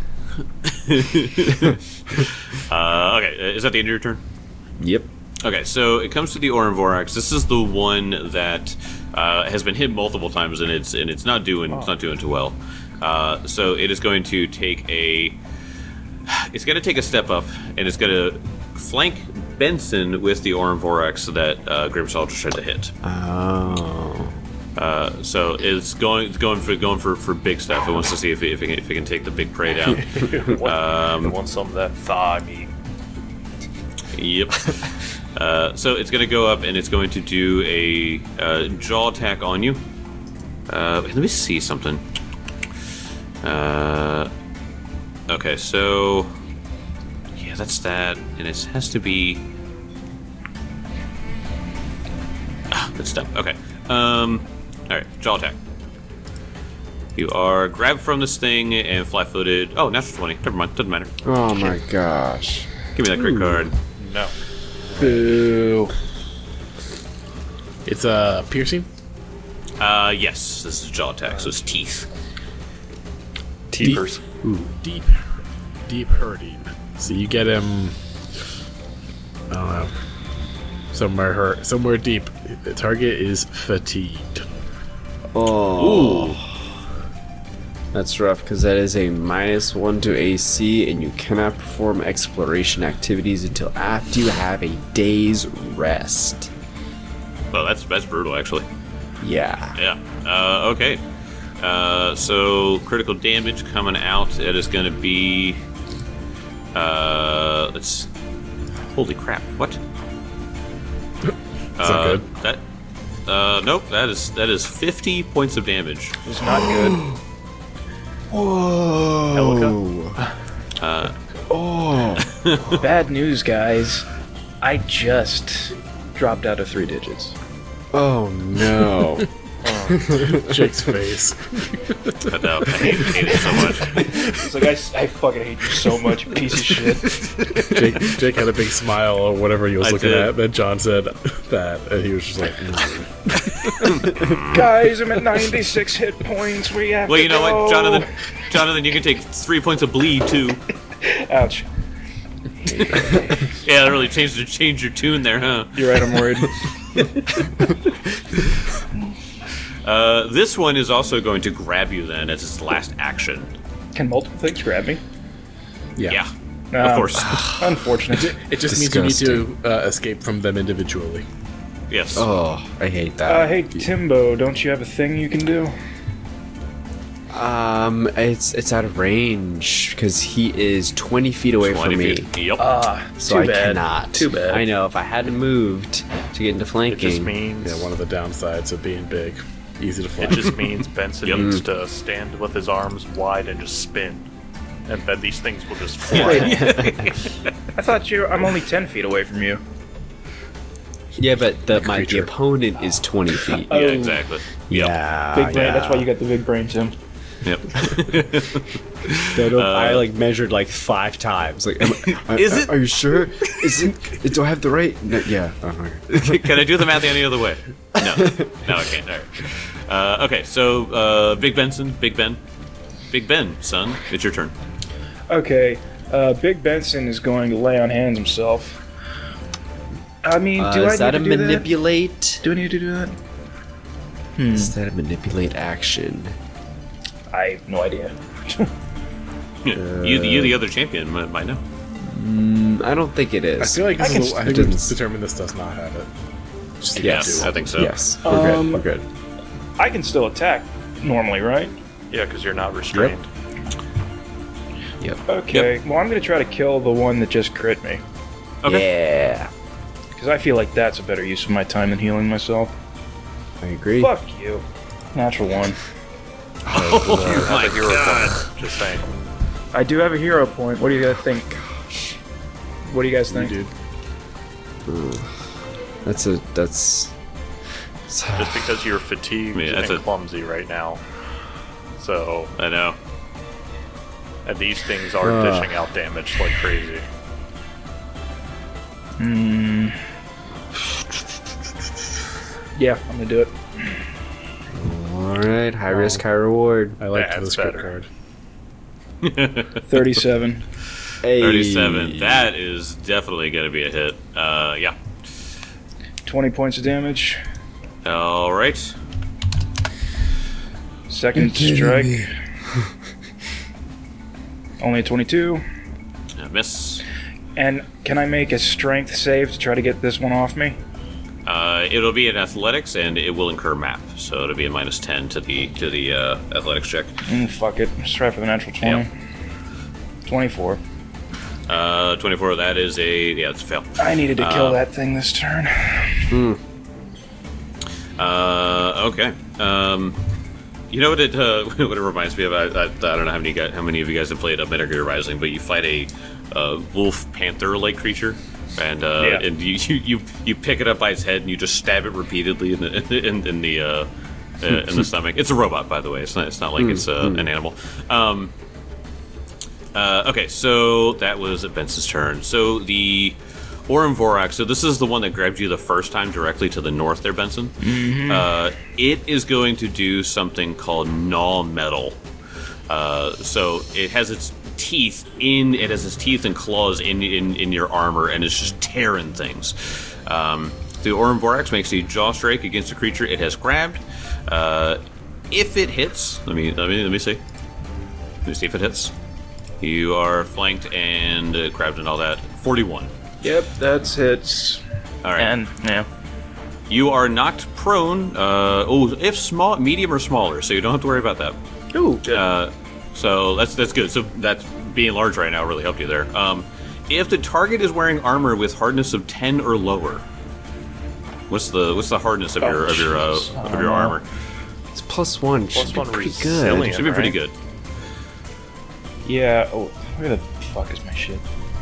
Uh, okay, uh, is that the end of your turn? Yep. Okay, so it comes to the Orin Vorax. This is the one that uh, has been hit multiple times, and it's and it's not doing it's not doing too well. Uh, so it is going to take a it's going to take a step up, and it's going to flank Benson with the Orin Vorax that uh, Grimshaw just tried to hit. Oh. Uh, so it's going it's going for going for, for big stuff. It wants to see if it, if it, can, if it can take the big prey down. want, Um, I want some of that thigh meat. Yep. Uh, so it's going to go up and it's going to do a uh, jaw attack on you. Uh, let me see something. Uh, okay, so yeah, that's that, and it has to be. Ah, good stuff. Okay. Um. All right, jaw attack. You are grabbed from this thing and flat-footed. Oh, natural twenty. Never mind. Doesn't matter. Oh my gosh. Give me that crit card. No. Boo. It's a uh, piercing. Uh, yes, this is a jaw attack, so it's teeth. Teepers. Ooh, deep, deep hurting. So you get him. I don't know. Somewhere hurt, somewhere deep. The target is fatigued. Oh. That's rough because that is a minus one to A C, and you cannot perform exploration activities until after you have a day's rest. Well, that's that's brutal, actually. Yeah. Yeah. Uh, okay. Uh, so critical damage coming out. It is going to be. Uh, let's. Holy crap! What? That's not good. That. Uh, nope. That is that is fifty points of damage. It's not good. Whoa. Uh, Oh. Bad news, guys. I just dropped out of three digits. Oh no. Jake's face. I know. I hate, hate it so much. It's like, I, s- I fucking hate you so much, you piece of shit. Jake, Jake had a big smile or whatever he was I looking did. at. Then John said that, and he was just like, mm. Guys, I'm at ninety-six hit points. We have Well, to you know go. what, Jonathan? Jonathan, you can take three points of bleed too. Ouch. Yeah, that really changed change your tune there, huh? You're right, I'm worried. Uh, this one is also going to grab you then as its last action. Can multiple things grab me? yeah. Yeah, Um, of course. Unfortunate. It just means you need to uh, escape from them individually. Yes. Oh, I hate that. Uh, hey, Timbo, don't you have a thing you can do? Um, it's it's out of range because he is twenty feet away from twenty me, feet. Yep. Ah, so too I bad. cannot. Too bad. I know if I hadn't moved to get into It flanking. just means Yeah, one of the downsides of being big. Easy to fly. it just means Benson Yep. needs to stand with his arms wide and just spin, and then these things will just fly. I thought you. I'm only ten feet away from you. yeah, but the, my the creature. opponent is twenty feet. Yeah, exactly. Yep. Yeah, Big brain. yeah. That's why you got the big brain, Tim. Yep. I, don't- I like measured like five times. Like, am I, Is are- it? Are you sure? Is it? Do I have the right? No, yeah. uh Can I do the math any other way? No. No, I can't. All right. Uh, okay, so uh, Big Benson, Big Ben. Big Ben, son, it's your turn. Okay, uh, Big Benson is going to lay on hands himself. I mean, Uh, do I is that a need to do manipulate? that? Do I need to do that? Is that a manipulate action? I have no idea. you, you, the other champion, might, might know. Mm, I don't think it I is. feel like this I can is, I it think we've doesn't- determined this does not have it. Just Yes. I think so. Yes, we're Um, good. We're good. I can still attack normally, right? Yeah, because you're not restrained. Yep. Okay. Well, I'm going to try to kill the one that just crit me. Okay. Yeah, Because I feel like that's a better use of my time than healing myself. I agree. Fuck you. Natural one. Oh, You my have a hero God. point. Just saying. I do have a hero point. What do you guys think? What do you guys You, think? dude. That's a that's. Just because you're fatigued Yeah, that's and a- clumsy right now. So, I know. and these things are Uh. dishing out damage like crazy. Hmm. Yeah, I'm gonna do it. All right, high risk, high reward. I like That's this crit better. card. thirty-seven. Hey. thirty-seven. That is definitely going to be a hit. Uh, yeah. twenty points of damage. All right. Second strike. Only a twenty-two. Uh, miss. And can I make a strength save to try to get this one off me? Uh, it'll be in athletics, and it will incur map, so it'll be a minus ten to the to the uh, athletics check. Mm, fuck it. Let's try for the natural twenty. Yep. twenty-four. Uh, twenty-four. That is a yeah, it's a fail. I needed to kill Uh, that thing this turn. Uh, okay. Um, you know what it uh, what it reminds me of? I, I, I don't know how many guys, how many of you guys have played uh, Metal Gear Rising, but you fight a uh, wolf panther like creature, and uh, Yeah. and you, you you you pick it up by its head and you just stab it repeatedly in the in, in the uh, uh, in the stomach. It's a robot, by the way. It's not it's not like it's uh, an animal. Um, uh, okay, so that was Benson's turn. So the Orim Vorak, so this is the one that grabbed you the first time directly to the north there, Benson. Uh, it is going to do something called Gnaw Metal. Uh, so it has its teeth in, it has its teeth and claws in, in, in your armor, and it's just tearing things. Um, the Orim Vorax makes a jaw strike against a creature it has grabbed. Uh, if it hits, let me, let me, let me see. Let me see if it hits. You are flanked and uh, grabbed and all that. forty-one. Yep, that's hits. All right. And, yeah. You are knocked prone. Uh, oh, if small, medium, or smaller, so you don't have to worry about that. Ooh, good. Uh, so that's that's good. So that's being large right now really helped you there. Um, if the target is wearing armor with hardness of ten or lower, what's the what's the hardness of Oh, your of your uh, jeez. I of don't your know. armor? It's plus one. Plus Should be one pretty resilient. good. Should be pretty right? good. Yeah. Oh, where the fuck is my shit?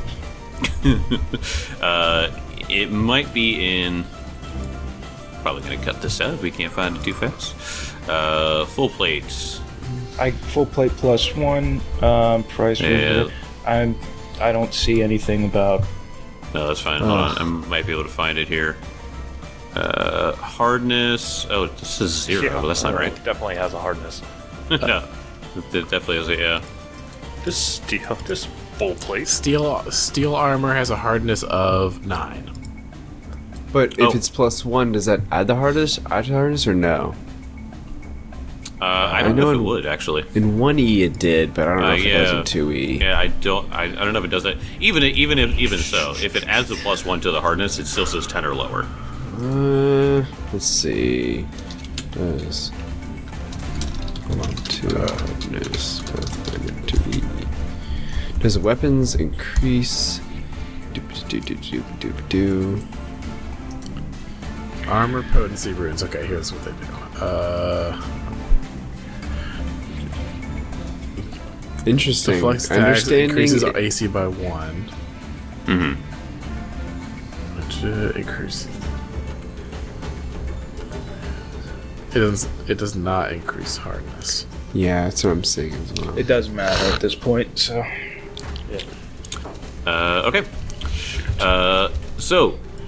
Uh, it might be in. Probably gonna cut this out if we can't find it too fast. Uh, full plates. I full plate plus one. Um, price. Yeah. I'm. I don't see anything about. No, that's fine. Hold on, I might be able to find it here. Uh, hardness. Oh, this is zero. Yeah, Well, that's not uh, right. Definitely has a hardness. No, it definitely is. A, yeah. This steel, this full plate. Steel steel armor has a hardness of nine. But if Oh. it's plus one, does that add the hardness, add the hardness, or no? Uh, I don't I know know if it in- would actually. In one E it did, but I don't know Uh, if it does yeah. in two E. Yeah, I don't. I, I don't know if it does that. Even even if even so, if it adds a plus one to the hardness, it still says ten or lower. Uh, let's see. Does hold on to hardness both two E. Does weapons increase? Doop doop doop doop doop doop. Armor potency runes. Okay, here's what they do. Uh, Interesting. the flex attack Understanding. increases our A C by one. Mm-hmm. Which uh, increases. It does. It does not increase hardness. Yeah, that's what I'm saying as well. It doesn't matter at this point. So. Uh, okay. Uh, so.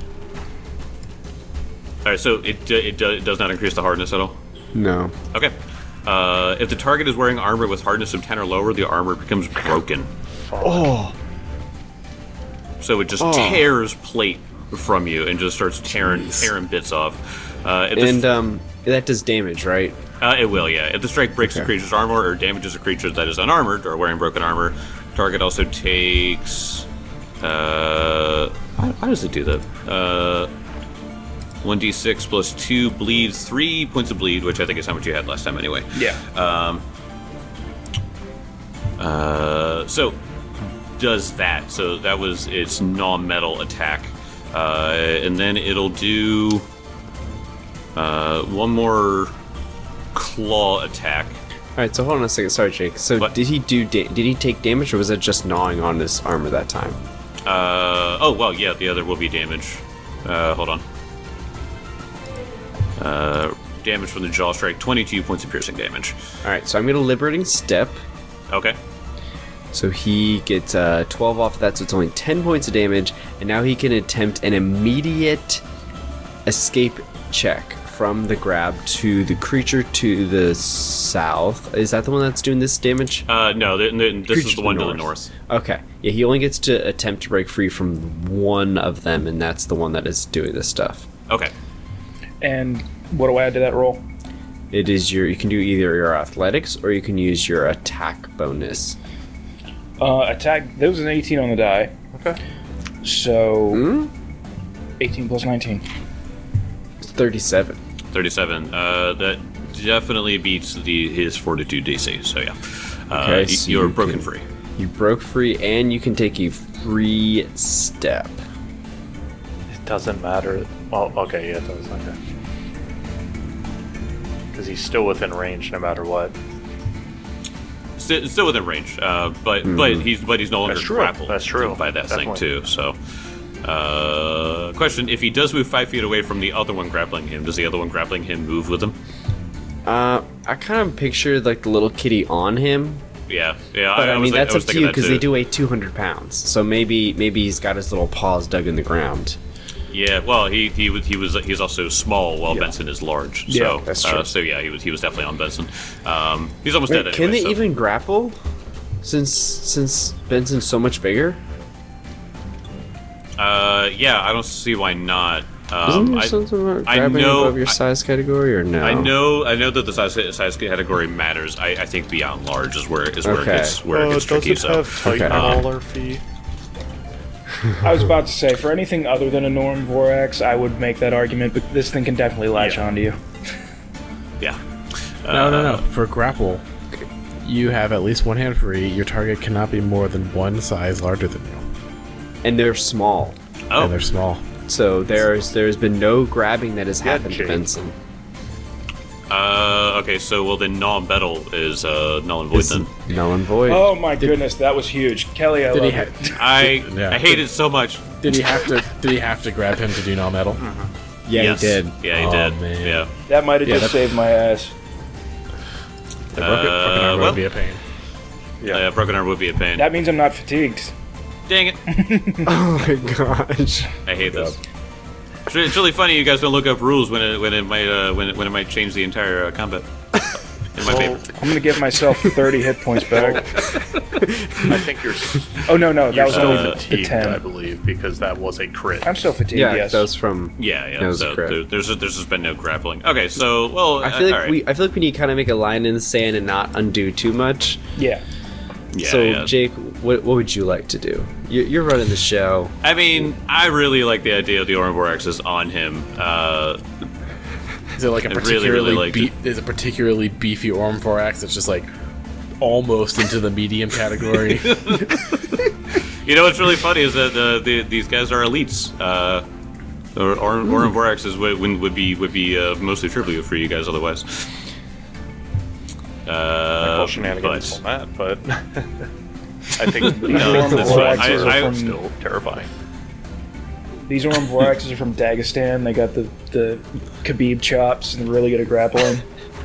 All right. So it do- it, do- it does not increase the hardness at all. No. Okay. Uh, if the target is wearing armor with hardness of ten or lower, the armor becomes broken. Oh. So it just Oh. tears plate from you and just starts tearing Jeez. tearing bits off. Uh, if the And um, that does damage, right? Uh, it will, yeah. If the strike breaks the Okay. creature's armor or damages a creature that is unarmored or wearing broken armor, target also takes. Uh, why, why does it do that? Uh, one d six plus two bleed, three points of bleed, which I think is how much you had last time anyway. Yeah. Um, uh, so, does that. So, that was its non metal attack. Uh, and then it'll do uh, one more claw attack. All right. So hold on a second. Sorry, Jake. So What? did he do? Da- did he take damage, or was it just gnawing on his armor that time? Uh, oh, well, yeah, the other will be damage. Uh, hold on. Uh, damage from the jaw strike, twenty-two points of piercing damage. All right. So I'm gonna liberating step. Okay. So he gets uh, twelve off that, so it's only ten points of damage, and now he can attempt an immediate escape check from the grab to the creature to the south. Is that the one that's doing this damage? Uh, no, th- th- this Creature is the one to the north. Okay. Yeah, he only gets to attempt to break free from one of them, and that's the one that is doing this stuff. Okay. And what do I add to that roll? It is your. You can do either your athletics or you can use your attack bonus. Uh, attack. There was an eighteen on the die. Okay. So. Hmm? eighteen plus nineteen. It's thirty-seven. thirty-seven. Uh, that definitely beats the his fortitude D C, so yeah. Uh, Okay, y- so you're you broken can- free. You broke free, and you can take a free step. It doesn't matter. Well, okay, yeah, it does. Okay. Because he's still within range no matter what. Still, still within range, uh, but Mm-hmm. but he's but he's no longer That's true. grappled. That's true. by that thing Definitely. too. So, uh, question: if he does move five feet away from the other one grappling him, does the other one grappling him move with him? Uh, I kind of pictured like the little kitty on him, Yeah, yeah. but I, was mean thi- that's was up to thinking you that because too. they do weigh two hundred pounds. So maybe maybe he's got his little paws dug in the ground. Yeah, well, he he was he was he was also small, while Yeah. Benson is large. Yeah, so that's Uh, true. so yeah, he was he was definitely on Benson. Um, he's almost Wait, dead can anyway. they so- even grapple? Since since Benson's so much bigger, Uh, yeah, I don't see why not. isn't Um, there I, something about I grabbing know- above your I- size category or no? I know, I know that the size size category matters. I, I think beyond large is where is where Okay. it gets where it Uh, gets does tricky. it So have tight Okay. collar feet? I was about to say, for anything other than a Norm Vorax, I would make that argument, but this thing can definitely latch Yeah. onto you. yeah, No, no, Uh, no. For grapple, you have at least one hand free. Your target cannot be more than one size larger than you. and they're small. Oh, And they're small. So there's there's been no grabbing that has happened to Jake. Benson. uh, okay. So well, then null and battle is uh, null and void It's then. null and void. Oh my goodness, that was huge, Kelly. I Did love he it. ha- I Yeah. I hate it so much. Did he have to? Did he have to grab him to do null metal? yeah, yes. he did. Yeah, he Oh, did. man. Yeah. That might have Yeah, just that- saved my ass. The broken, Uh, broken arm well- would be a pain. Yeah. Yeah, broken arm would be a pain. That means I'm not fatigued. Dang it! Oh my gosh. I hate this. It's re- it's really funny you guys don't look up rules when it when it might uh, when it, when it might change the entire uh, combat. In my Well, favor. I'm gonna give myself thirty hit points back. I think you're, s- Oh no, no, that you're was still only the fatigued, I ten. believe, because that was a crit. I'm still fatigued. Yeah, yes. that was from. Yeah, yeah. That was a So crit. there, there's there's just been no grappling. Okay, so well, I feel like uh, all right. we. I feel like we need to kind of make a line in the sand and not undo too much. Yeah. Yeah, so, yeah. Jake, what, what would you like to do? You're, you're running the show. I mean, I really like the idea of the Ouroboros is on him. Uh, Is it like a I really, particularly really liked be- is a particularly beefy Ormvorax that's just like almost into the medium category? you know what's really funny is that uh, the, these guys are elites. Uh, or or Ouroboros is would, would be would be uh, mostly trivial for you guys otherwise. Uh, Well, shenanigans but- on that, but I think the No, the that's Voraxes fine. I- are I- from- still terrifying. These Ormvoraxes are from Dagestan. They got the, the Khabib chops and they're really good at grappling.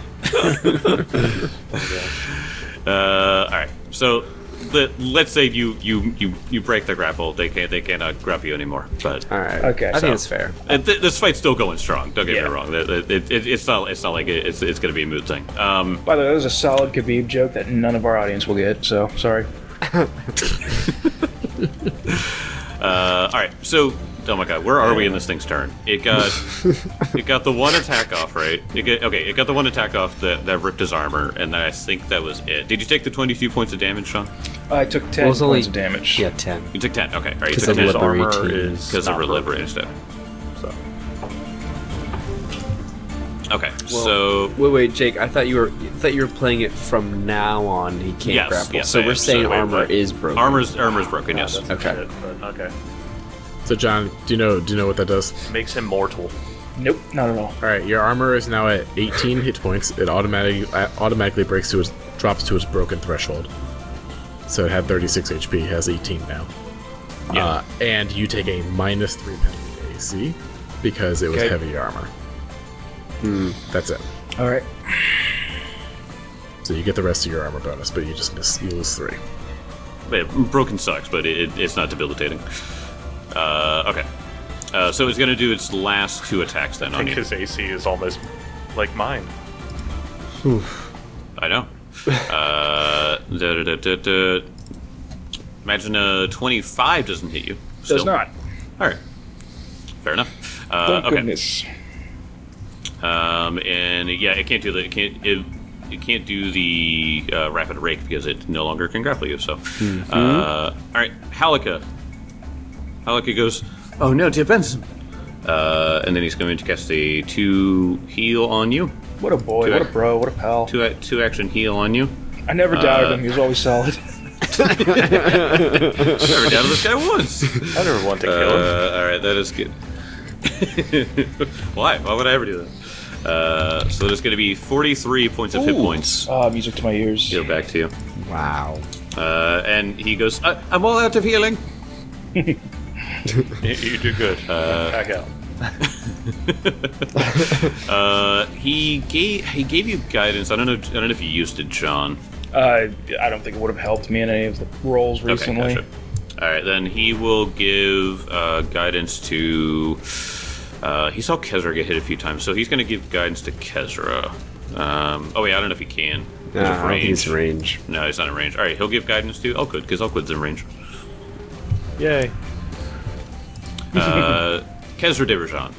Uh, all right. So let, let's say you, you, you, you break the grapple. They can't they cannot grab you anymore. But All right. Okay, I so- think it's fair. uh, th- this fight's still going strong. Don't get Yeah. me wrong. It, it, it, it's not it's not like it, it's it's going to be a mood thing. Um, By the way, that was a solid Khabib joke that none of our audience will get, so sorry. uh, all right. So oh my god, where are we in this thing's turn? It got it got the one attack off, right? It got, okay, it got the one attack off that that ripped his armor, and then I think that was it. Did you take the twenty-two points of damage, Sean? I took ten Well, it's only- points of damage. Yeah, ten. You took ten. Okay, all right. You Because took of ten the armor routine. is because of not broken, liberating stuff. so. Okay, so Wait, wait, Jake. I thought you were. I thought you were playing it from now on. He can't Yes, grapple. yes, so I we're am. saying So wait, armor wait. is broken. armor's armor's broken. Yeah, Yes. that's Okay. shit, but okay. So, John, do you know do you know what that does? Makes him mortal. Nope, not at all. All right, your armor is now at eighteen hit points. It automatically automatically breaks to its drops to its broken threshold. So it had thirty-six H P. It has eighteen now. Yeah. Uh, and you take a minus three penalty to A C because it was Okay. heavy armor. That's it. All right. So you get the rest of your armor bonus, but you just miss. You lose three. Yeah, broken sucks, but it, it, it's not debilitating. Uh, okay. Uh, so it's going to do its last two attacks then I on think you. his A C is almost like mine. I know. Uh, da, da, da, da, da. Imagine a twenty-five doesn't hit you. Does Still. not. All right. Fair enough. Uh, Thank okay. goodness. Um, and yeah, it can't do the it can't it, it can't do the uh, rapid rake because it no longer can grapple you. So, uh, all right, Halika. Halika goes, "Oh no, dear Benson," uh, and then he's going to cast a two heal on you, What a boy, Two what a ac- bro, what a pal. two a- two action heal on you. I never doubted uh, him, he was always solid. I've never doubted this guy once. I never want to kill him. Uh, all right, that is good. Why? Why would I ever do that? Uh, so there's going to be forty-three points of hit points. Ah, music to my ears. Go back to you. Wow. Uh, and he goes, I- I'm all out of healing. You, you do good. Back out. Uh, he gave he gave you guidance. I don't know. I don't know if you used it, John. Uh, I don't think it would have helped me in any of the roles recently. Okay, gotcha. All right, then he will give uh, guidance to. Uh, he saw Kezra get hit a few times, so he's going to give guidance to Kezra. Um, oh wait, I don't know if he can. Nah, There's I a don't think range. it's range. No, he's not in range. All right, he'll give guidance to Elkwood because Elkwood's in range. Yay. Uh, Kezra Diverjan.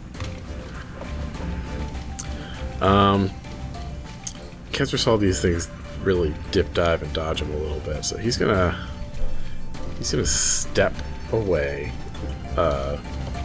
Um, Kesser saw these things really dip, dive, and dodge him a little bit, so he's gonna he's gonna step away uh,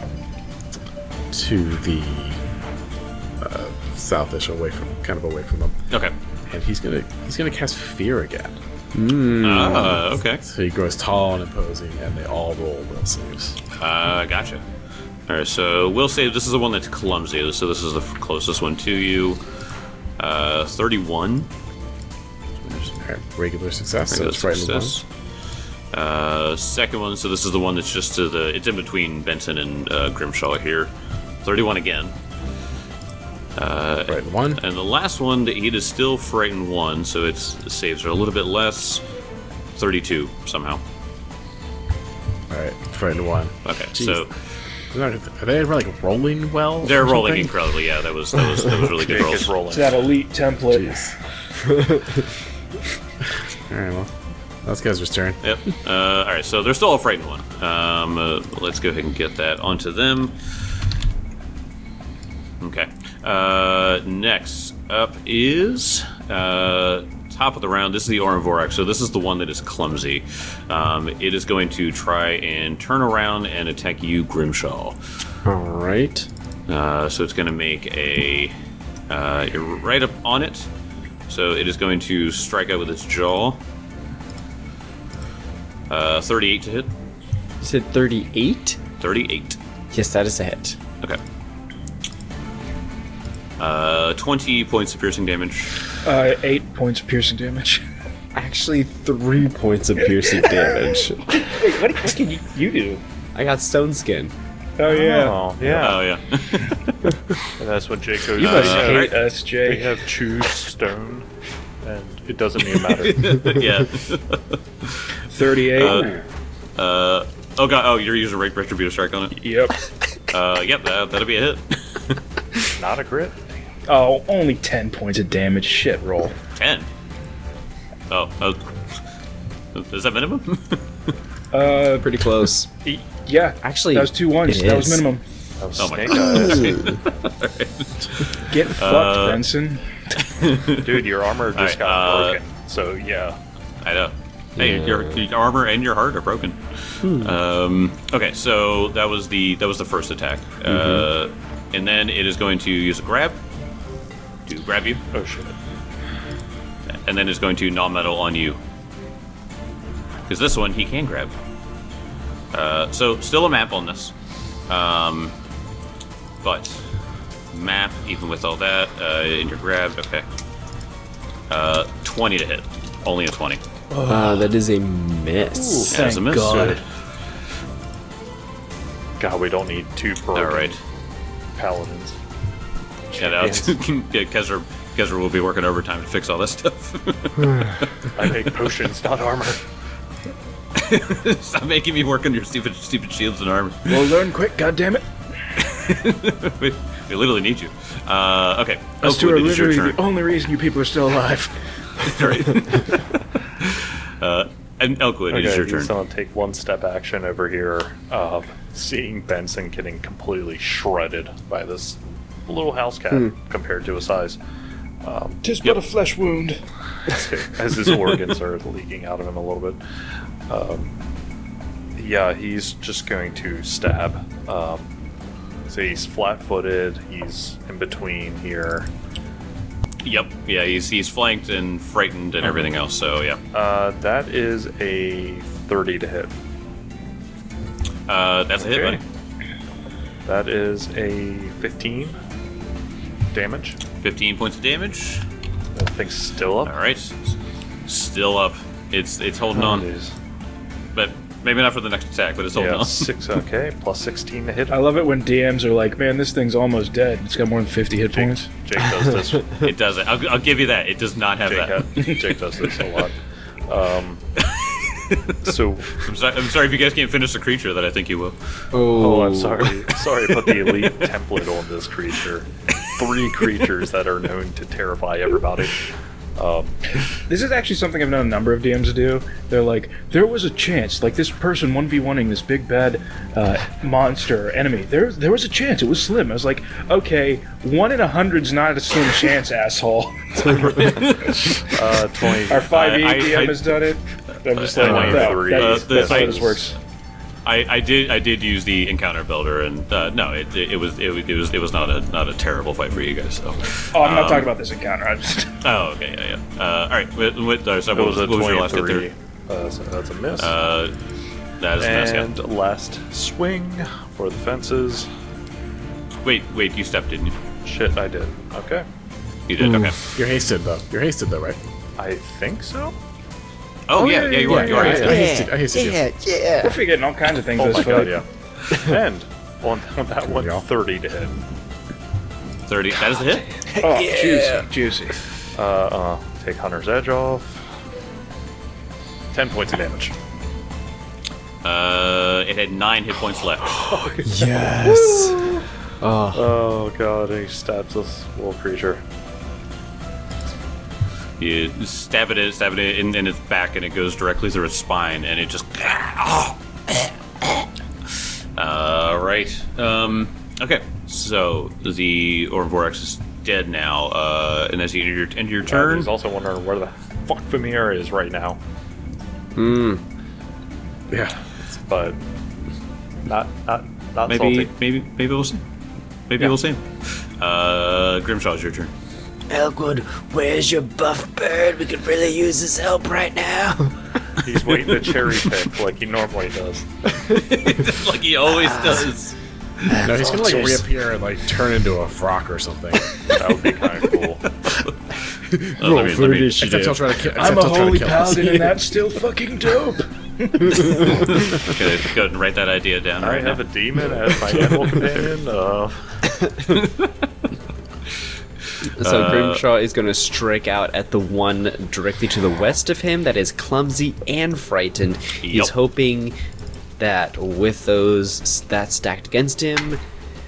to the uh, southish, away from kind of away from them, Okay. and he's gonna he's gonna cast fear again. Ah, okay. So he grows tall and imposing, and they all roll will saves. Uh, gotcha. All right, so will save. This is the one that's clumsy. So this is the f- closest one to you. Uh, thirty-one. All right, regular success. So Regular it's frightened one. success. Uh, second one. So this is the one that's just to the. It's in between Benson and uh, Grimshaw here. thirty-one again. Uh, Frightened one. and the last one, the eight is still frightened one, so its the saves are a little bit less. thirty-two somehow. All right, frightened one. Okay, Jeez. so They're not- Are they like rolling well? they're or rolling something? incredibly. Yeah, that was that was that was really good Jake rolls. is rolling. It's that elite template. All right, well, that's Kezra's turn. Yep. Uh, all right, so they're still a frightened one. Um, uh, let's go ahead and get that onto them. Okay. Uh, next up is uh, top of the round. This is the Oran So this is the one that is clumsy. Um, it is going to try and turn around and attack you, Grimshaw. All right. Uh, so it's going to make a. Uh, you're right up on it. So it is going to strike out with its jaw. Uh, thirty-eight to hit. You said thirty-eight? thirty-eight. Yes, that is a hit. Okay. Uh, twenty points of piercing damage. Uh, eight points of piercing damage. Actually, three points of piercing damage. Wait, what, what can you, you do? I got stone skin. Oh, yeah. Oh, yeah. Oh yeah. And that's what Jake goes. You must Uh, hate right. us, They Jake. have choose stone, and it doesn't even matter. yeah. thirty-eight. Uh, uh, oh god. Oh, you're using Ret- Retributive Strike on it. Yep. Uh, yep. That, that'll be a hit. Not a crit. Oh, only ten points of damage. Shit roll. Ten. Oh. Oh. Is that minimum? Uh, Pretty close. y- yeah. Actually, that was two ones. it That was is. minimum. That was Oh my snake god. eyes. Get fucked, Uh, Benson. Dude, your armor just Alright, got uh, broken. So yeah. I know. Hey, your, your armor and your heart are broken. Um, okay, so that was the that was the first attack, uh, and then it is going to use a grab to grab you, Oh shit. and then it's going to non-metal on you. Because this one he can grab. Uh, so still a map on this, um, but map even with all that uh, in your grab. Okay, uh, twenty to hit, only a twenty. Uh, that is a miss. Yeah, it's a Thank miss. God. God, we don't need two broken All right. paladins. Shout out to yeah, Kezra. Kezra will be working overtime to fix all this stuff. I make potions, not armor. Stop making me work on your stupid, stupid shields and armor. Well, learn quick, goddammit. we, we literally need you. Uh, okay. Us two Oakwood, are it is your literally turn. the only reason you people are still alive. uh, and Elkwood, it is your Okay, turn. he's gonna take one step action over here, uh, seeing Benson getting completely shredded by this little house cat compared to his size. Um, Just Yep. but a flesh wound. as his organs are leaking out of him a little bit. Um, yeah, he's just going to stab. Um, so he's flat-footed. He's in between here. Yep. Yeah, he's he's flanked and frightened and everything else. So yeah. Uh, that is a thirty to hit. Uh, that's a hit, Okay. buddy. That is a fifteen damage. Fifteen points of damage. That thing's still up. All right. Still up. It's it's holding on, Jeez. but maybe not for the next attack. But it's holding Yeah, on. six. Okay, plus sixteen to hit. I love it when D Ms are like, man, this thing's almost dead. It's got more than fifty hit Jake, points. Jake does this. It doesn't. I'll, I'll give you that. It does not have Jake, that. ha- Jake does this a lot. Um, so, I'm sorry, I'm sorry if you guys can't finish the creature that I think you will. oh, I'm sorry. Sorry, I put the elite template on this creature. Three creatures that are known to terrify everybody. Um, This is actually something I've known a number of D Ms do. They're like, there was a chance, like this person one v one-ing this big bad uh, monster or enemy. There, there was a chance. It was slim. I was like, okay, one in a hundred's not a slim chance, asshole. uh, twenty. Our five E I- I- D M I- has done it. I'm just I like, know that, three. that- Uh, that's the- how this works. I, I did I did use the encounter builder, and uh, no, it, it, it was it, was- it was it was not a not a terrible fight for you guys. So. Oh, I'm not Um, talking about this encounter. I just Oh, okay, yeah, yeah. Uh, all right. What, what, uh, so It what was was, a what was your last hit twenty-three. there? Uh, so that's a miss. Uh, that is a miss. and Yeah. last swing for the fences. Wait, wait. You stepped, didn't you? Shit, I did. Okay. You did. Okay. You're hasted though. You're hasted though, right? I think so. Oh, yeah, yeah, you are. You are. yeah, yeah, I hasted, I hasted you. Yeah, yeah. we're forgetting all kinds of things. Oh this my god, fight. yeah. And on, on that one, go. thirty to hit. Thirty. That is the hit. Oh, juicy, juicy. Uh, uh, take Hunter's Edge off. Ten points of damage. Uh, it had nine hit points left. Yes. Oh, Oh god, and he stabs this little creature. You stab it, in, stab it in, in its back, and it goes directly through its spine, and it just. Uh, right. Um. Okay. So the Orvorax is dead now. Uh, and as you end your, end your Uh, turn. he's also wondering where the fuck Vamir is right now. Yeah. But not not not Maybe, salty. maybe, maybe we'll see. Maybe we'll see. Uh, Grimshaw's your turn. Elkwood, where's your buff bird? We could really use his help right now. He's waiting to cherry pick like he normally does. Like he always does. No, he's gonna like Vultures. reappear and like turn into a frog or something. That would be kind of cool. Uh, let me, let me, Except he'll try to kill. I'm except a he'll try to holy kill us. paladin, and that's still fucking dope. go, go ahead and write that idea down I right have now. a demon as my animal companion. Uh, So Uh, Grimshaw is going to strike out at the one directly to the west of him that is clumsy and frightened. He's Yup. hoping that with those that stacked against him.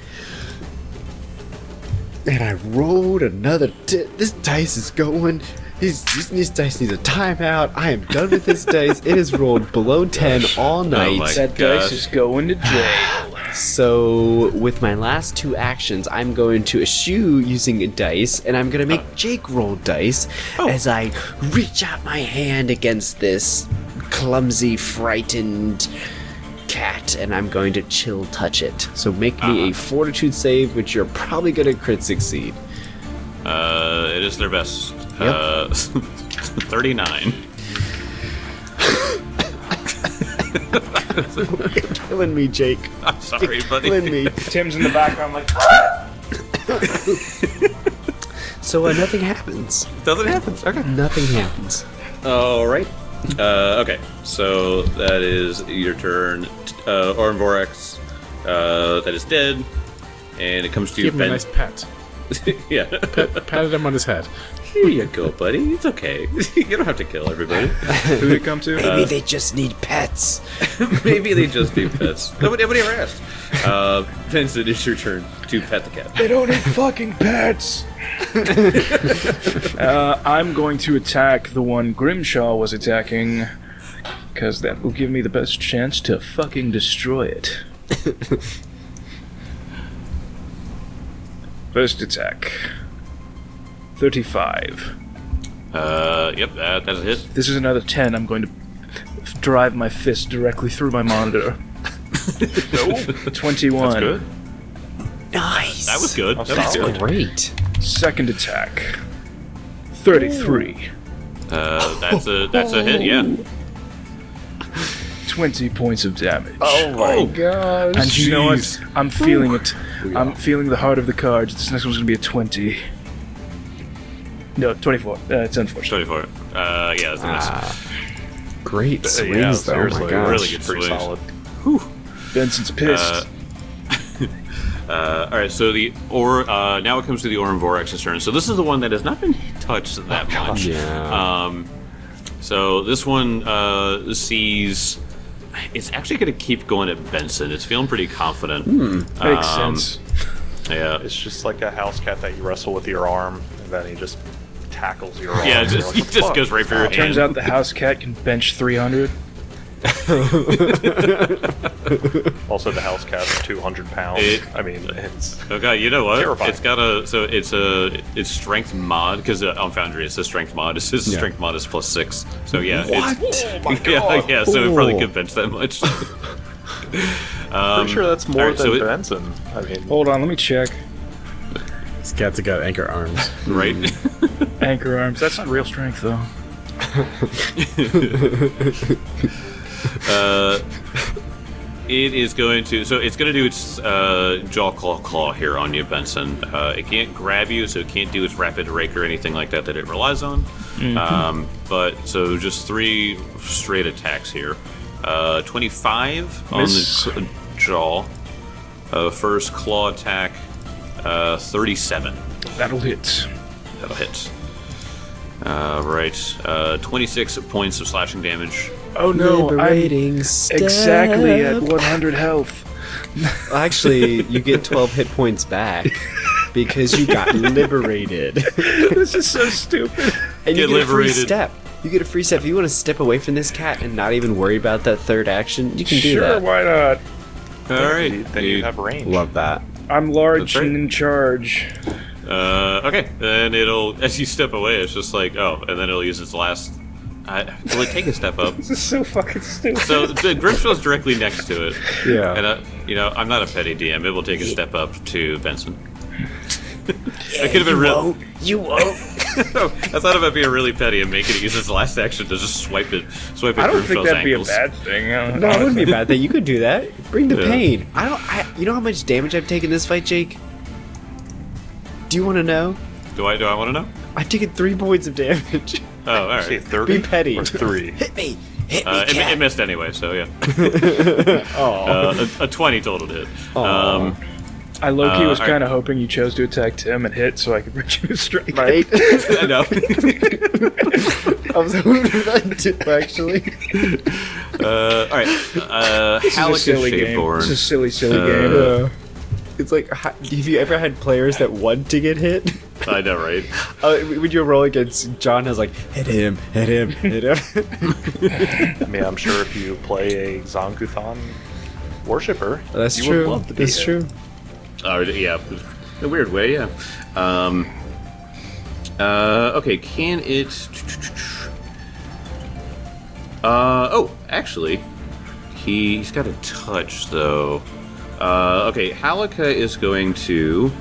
And I rolled another. Di- this dice is going. He's, this, this dice needs a timeout. I am done with this dice. It has rolled below ten all night. my That Gosh. dice is going to jail. So, with my last two actions, I'm going to eschew using a dice, and I'm going to make Jake roll dice as I reach out my hand against this clumsy, frightened cat, and I'm going to chill touch it. So, make me a fortitude save, which you're probably going to crit succeed. Uh, it is their best. Uh, thirty-nine. You're killing me, Jake. I'm sorry, buddy. Killing me. Tim's in the background, like, So, uh, nothing happens. Doesn't happen. Okay. Nothing happens. All right. Uh, okay. So that is your turn. Uh, Ormvorax, uh, that is dead, and it comes to Give you, him a Ben. nice pet. Yeah. Patted him on his head. Here you go, buddy. It's okay. You don't have to kill everybody. who did it come to? Maybe they just need pets. Maybe they just do pets. Nobody, nobody ever asked. Uh, Vincent, it's your turn to pet the cat. They don't need fucking pets. uh, I'm going to attack the one Grimshaw was attacking, because that will give me the best chance to fucking destroy it. First attack. thirty-five. Uh, yep, that, that's a hit. This is another ten. I'm going to f- drive my fist directly through my monitor. twenty-one. That's good. Nice. That was good. That was That's good. Great. Second attack. thirty-three. Uh, that's a that's a hit. Yeah. twenty points of damage. Oh my god. And you know what? I'm feeling it. I'm feeling the heart of the cards. This next one's gonna be a twenty. No, twenty-four. Uh, it's unfortunate. Twenty-four. Uh, yeah, that's a miss. Ah, great Yeah, swings, though. Oh seriously, my gosh. really good pretty swings. solid. Benson's pissed. Uh, Uh, all right, so the or uh, now it comes to the Ormvorax's turn. So this is the one that has not been touched that much. Yeah. Um, so this one uh, sees. It's actually going to keep going at Benson. It's feeling pretty confident. Makes um, sense. Yeah. It's just like a house cat that you wrestle with your arm, and then he just tackles your arm. Yeah, and it you're just, like, he "What the just fuck?" goes right for your hand. Turns out the house cat can bench three hundred. Also, the house cat's two hundred pounds. It- I mean, it's Okay, you know what? Terrifying. It's got a so it's a it's strength mod because uh, on Foundry it says strength mod. It says Yeah. strength mod is plus six. So yeah, What? It's, Oh my yeah, God. yeah. So it probably Cool. could bench that much. Um, Pretty sure that's more alright, than so it- Benson. I mean, Hold on, let me check. These cats have got anchor arms. right? Anchor arms. That's not real strength, though. uh, it is going to. So it's going to do its uh, jaw claw claw here on you, Benson. Uh, it can't grab you, so it can't do its rapid rake or anything like that that it relies on. Mm-hmm. Um, but so just three straight attacks here. Uh, twenty-five on Miss. the jaw. Uh, first claw attack. Uh, thirty-seven. That'll hit. That'll hit. Uh, right. Uh, twenty-six points of slashing damage. Oh no, I'm Liberating step. exactly at one hundred health. Actually, you get twelve hit points back because you got liberated. This is so stupid. And you Get get a free liberated. step. You get a free step. If you want to step away from this cat and not even worry about that third action, you can do Sure, that. why not? All right. then, then you have range. Love that. I'm large That's right. and in charge. Uh, okay, then it'll as you step away, it's just like oh, and then it'll use its last. Uh, will it take a step up? This is so fucking stupid. So the Grimshaw's directly next to it, Yeah. and uh, you know I'm not a petty D M. It will take a step up to Benson. It could have been real. You won't. I thought about being really petty and making it use its last action to just swipe it, swipe at I don't think Grimshaw's that'd ankles. be a bad thing. uh, No, it wouldn't be bad that you could do that. Bring the Yeah. pain. I don't. I, you know how much damage I've taken this fight, Jake? Do you want to know? Do I? Do I want to know? I've taken three points of damage. Oh, all Say right. thirty Be petty. or three. Hit me. Hit me, Uh, it, cat. it missed anyway, so yeah. Aw. Uh, a, a twenty total hit. Um, I low-key Uh, was I- kind of hoping you chose to attack Tim and hit so I could reach you a strike. Right? I know. I was hoping for that too, actually. Uh, all right. Uh, This is a Halleck silly game. Shapeborn. This is a silly, silly Uh, game. It's like, ha- have you ever had players that want to get hit? I know, right? Uh, when you roll against John, has like, hit him, hit him, hit him. I mean, I'm sure if you play a Zancuthon worshipper, That's you true. would love to be That's hit. true. Oh, yeah. In a weird way, yeah. Um, uh, okay, can it... Uh, oh, actually, he, he's got a touch, though. Uh, okay, Halika is going to...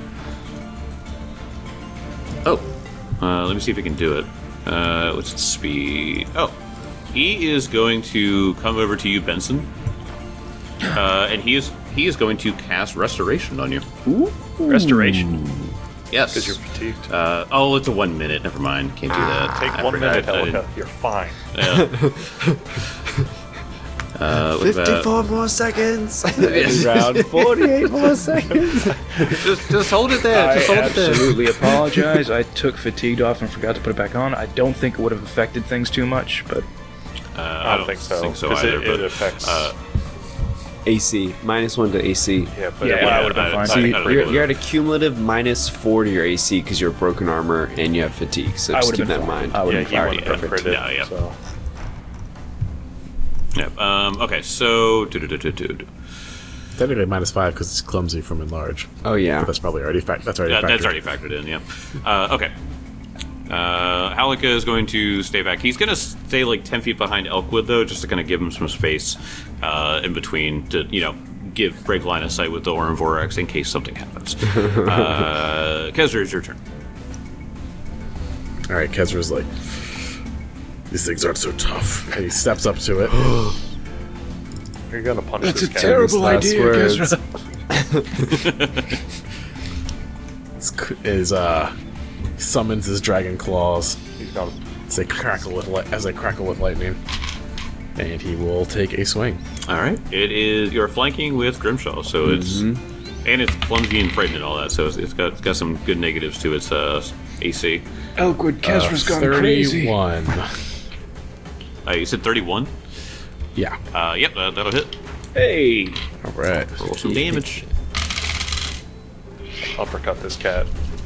Oh, uh, let me see if he can do it. Uh, what's its speed? Oh, he is going to come over to you, Benson. Uh, and he is he is going to cast Restoration on you. Restoration. Yes. Because you're fatigued. Uh, oh, it's a one minute. Never mind. Can't do that. Take I one forgot. minute, I didn't- Helica. You're fine. Yeah. uh, what about- fifty-four more seconds. Round forty-eight more seconds. just, just hold it there. I Just hold it there. absolutely apologize. I took fatigued off and forgot to put it back on. I don't think it would have affected things too much, but Uh, I don't think so. Think so 'cause either. it, but, it affects. uh, A C. Minus one to A C. yeah, but yeah, it, I yeah, would have been I- fine. I So think- you, I don't you're, think you're it at a cumulative minus four to your A C because you're broken armor and you have fatigue. So I just would've keep that been in fine. mind. I yeah, would've he Alright, wouldn't have been perfect. critted. Yeah, yeah. So. yeah. Um, okay, so. do-do-do-do-do. Technically minus five because it's clumsy from enlarge. Oh, yeah. But that's probably already fact. That's already Yeah, factored. that's already factored in, yeah. Uh, okay. Uh, Halika is going to stay back. He's going to stay like ten feet behind Elkwood, though, just to kind of give him some space uh, in between to, you know, give break line of sight with the Orin Vorax in case something happens. uh, Kezra, it's your turn. All right, Kezra's like, these things aren't so tough, and he steps up to it. You're gonna punch that's this a guy. terrible last idea, words. Kezra. Is, is uh, summons his dragon claws He's gonna as they crackle with li- as they crackle with lightning, and he will take a swing. All right. It is you're flanking with Grimshaw, so it's and it's clumsy and frightened and all that. So it's, it's got it's got some good negatives to its uh, A C. Elkwood, Kezra's gone crazy. Thirty-one. Uh, you said thirty-one. Yeah. Uh, yep, that, that'll hit. Hey, All right. Roll some damage. uppercut this cat.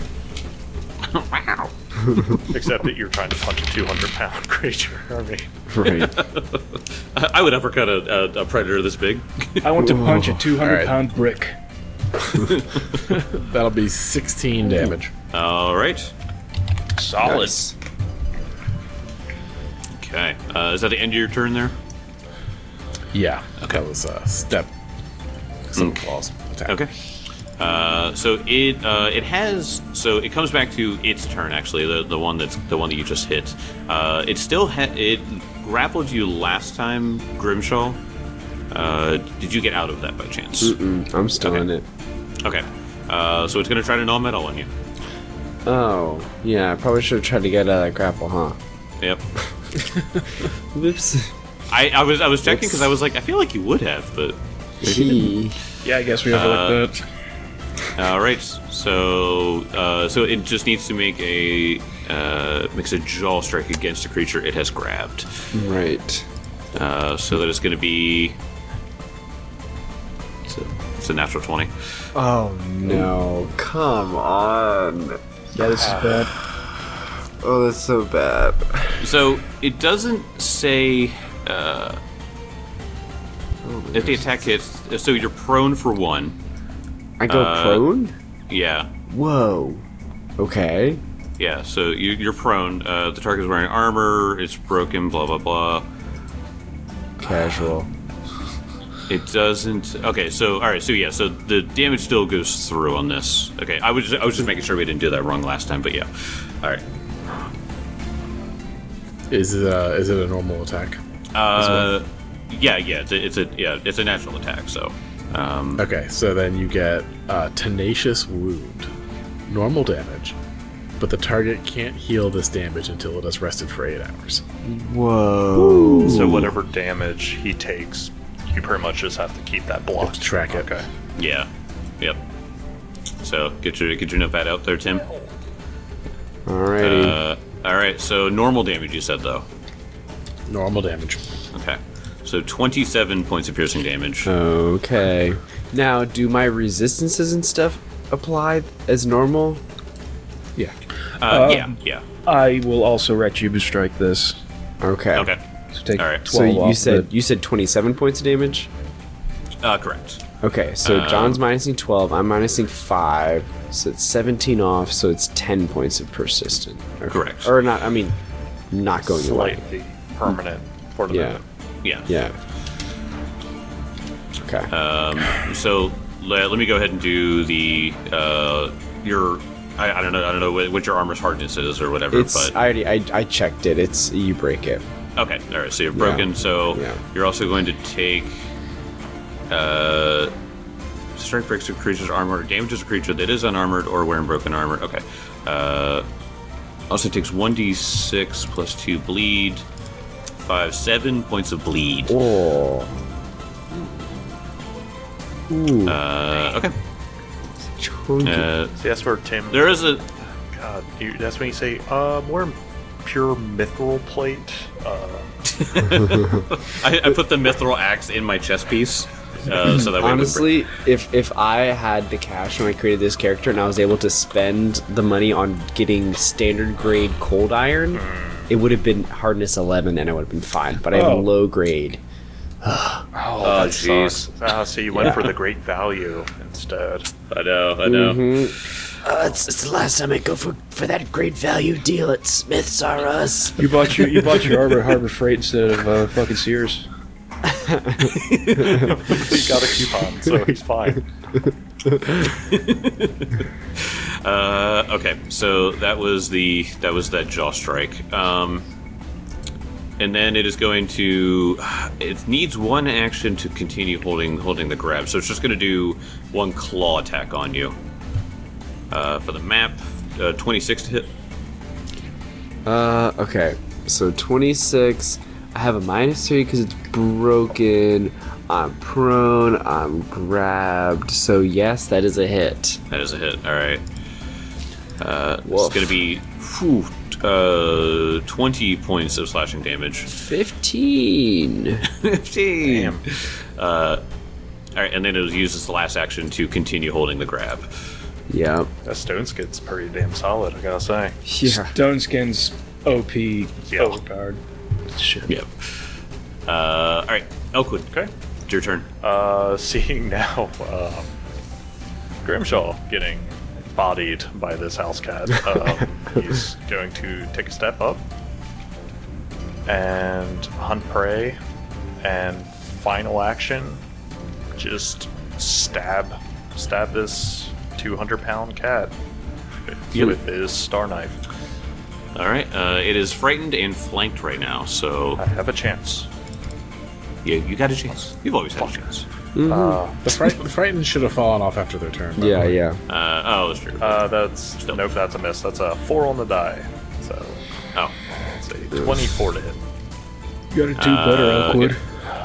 Wow. Except that you're trying to punch a two hundred pound creature. I mean, Right. I would uppercut a, a, a predator this big. I want to punch a two hundred Alright. pound brick. That'll be sixteen damage. All right. Solid. Nice. Okay. Uh, is that the end of your turn there? Yeah. Okay. That was a step. Some claws attack. Okay. Uh, so it uh, it has so it comes back to its turn actually the the one that's the one that you just hit. Uh, it still ha- it grappled you last time, Grimshaw. Uh, did you get out of that by chance? Mm-mm, I'm still Okay. in it. Okay. Uh, so it's going to try to null metal on you. Oh, yeah, I probably should have tried to get out of that grapple, huh? Yep. Whoops. I, I was I was checking because I was like I feel like you would have, but He. Yeah, I guess we overlooked that. all right. So uh, so it just needs to make a uh, makes a jaw strike against a creature it has grabbed. Right. Uh, so that it's going to be it's a, it's a natural twenty. Oh, no. Come on. Yeah, this is bad. Oh, that's so bad. So it doesn't say uh, if the attack hits. So you're prone for one. I go Uh, prone? Yeah. Whoa. Okay. Yeah, so you, you're prone. Uh, the target is wearing armor. It's broken. Blah blah blah. Casual. It doesn't. Okay, so all right, so yeah, so the damage still goes through on this. Okay, I was I was just making sure we didn't do that wrong last time, but yeah. All right. Is it a, is it a normal attack? Uh, yeah, yeah, it's a, it's a yeah, it's a natural attack. So, um, Okay, so then you get uh, tenacious wound, normal damage, but the target can't heal this damage until it has rested for eight hours. Whoa. So whatever damage he takes, you pretty much just have to keep that block. have to track it. Okay. yeah, yep. So get your get your notepad out there, Tim. Alrighty. Uh, all right, so normal damage you said though. Normal damage. Okay, so twenty-seven points of piercing damage. Okay. Now, do my resistances and stuff apply as normal? Yeah. Uh, um, yeah, yeah. I will also Retributive Strike this. Okay. Okay. So take All right. So twelve you off said of it. you said twenty-seven points of damage? Uh, correct. Okay, so Um, John's minusing twelve, I'm minusing five, so it's seventeen off, so it's ten points of persistent. Okay. Correct. Or not, I mean, not going away. Slightly permanent for the Yeah. minute. Yeah. Yeah. Okay. Um, so let, let me go ahead and do the uh, your I, I don't know I don't know what, what your armor's hardness is or whatever. it's, but I already, I, I checked it, it's, you break it. okay, all right. So you're broken. Yeah. So Yeah. you're also going to take uh, strike breaks a creature's armor, or damages a creature that is unarmored or wearing broken armor. Okay. Uh, also takes one d six plus two bleed, five seven points of bleed. Oh. Ooh. Uh, okay. chunky. Uh, See, that's where Tim. there is a God, you, that's when you say, uh, more pure mithril plate. Uh, I, I put the mithril axe in my chest piece, uh, so that way it would Honestly, if if I had the cash when I created this character and I was able to spend the money on getting standard grade cold iron, it would have been hardness eleven and it would have been fine. But I have Oh. low grade. oh, Oh, that jeez. sucks. Ah, so you went for the great value instead. I know, I know. Mm-hmm. Uh, it's, it's the last time I go for, for that great value deal at Smith's R Us. You bought your you bought your Harbor Harbor Freight instead of uh, fucking Sears. He got a coupon, so he's fine. Uh, okay, so that was the that was that jaw strike, um, and then it is going to. It needs one action to continue holding holding the grab, so it's just going to do one claw attack on you. Uh, for the map, uh, twenty-six to hit. Uh, okay. So twenty-six. I have a minus three because it's broken. I'm prone. I'm grabbed. So yes, that is a hit. That is a hit. All right. Uh, it's Woof. going to be whew, uh, twenty points of slashing damage. Fifteen. Fifteen. Damn. Uh, all right, and then it was used as the last action to continue holding the grab. Yep. That stone skid's pretty damn solid, I gotta say. Yeah. Stone Skin's O P Yeah. overpowered. Shit. Yep. Uh, all right, Elkwood. Okay. It's your turn. Uh, seeing now, um, Grimshaw getting bodied by this house cat, um, he's going to take a step up and hunt prey and final action, just stab, stab this two hundred pound cat Yep. with his star knife. All right. Uh, it is frightened and flanked right now, so I have a chance. you you got a chance. You've always had a chance. Uh, The, fright- the frightened should have fallen off after their turn. by the Yeah, way. yeah. Uh, oh, that's true. uh, that's Still. nope, that's a miss. That's a four on the die. So oh, let's see, twenty-four to hit. You gotta do better, Uh, Oakwood.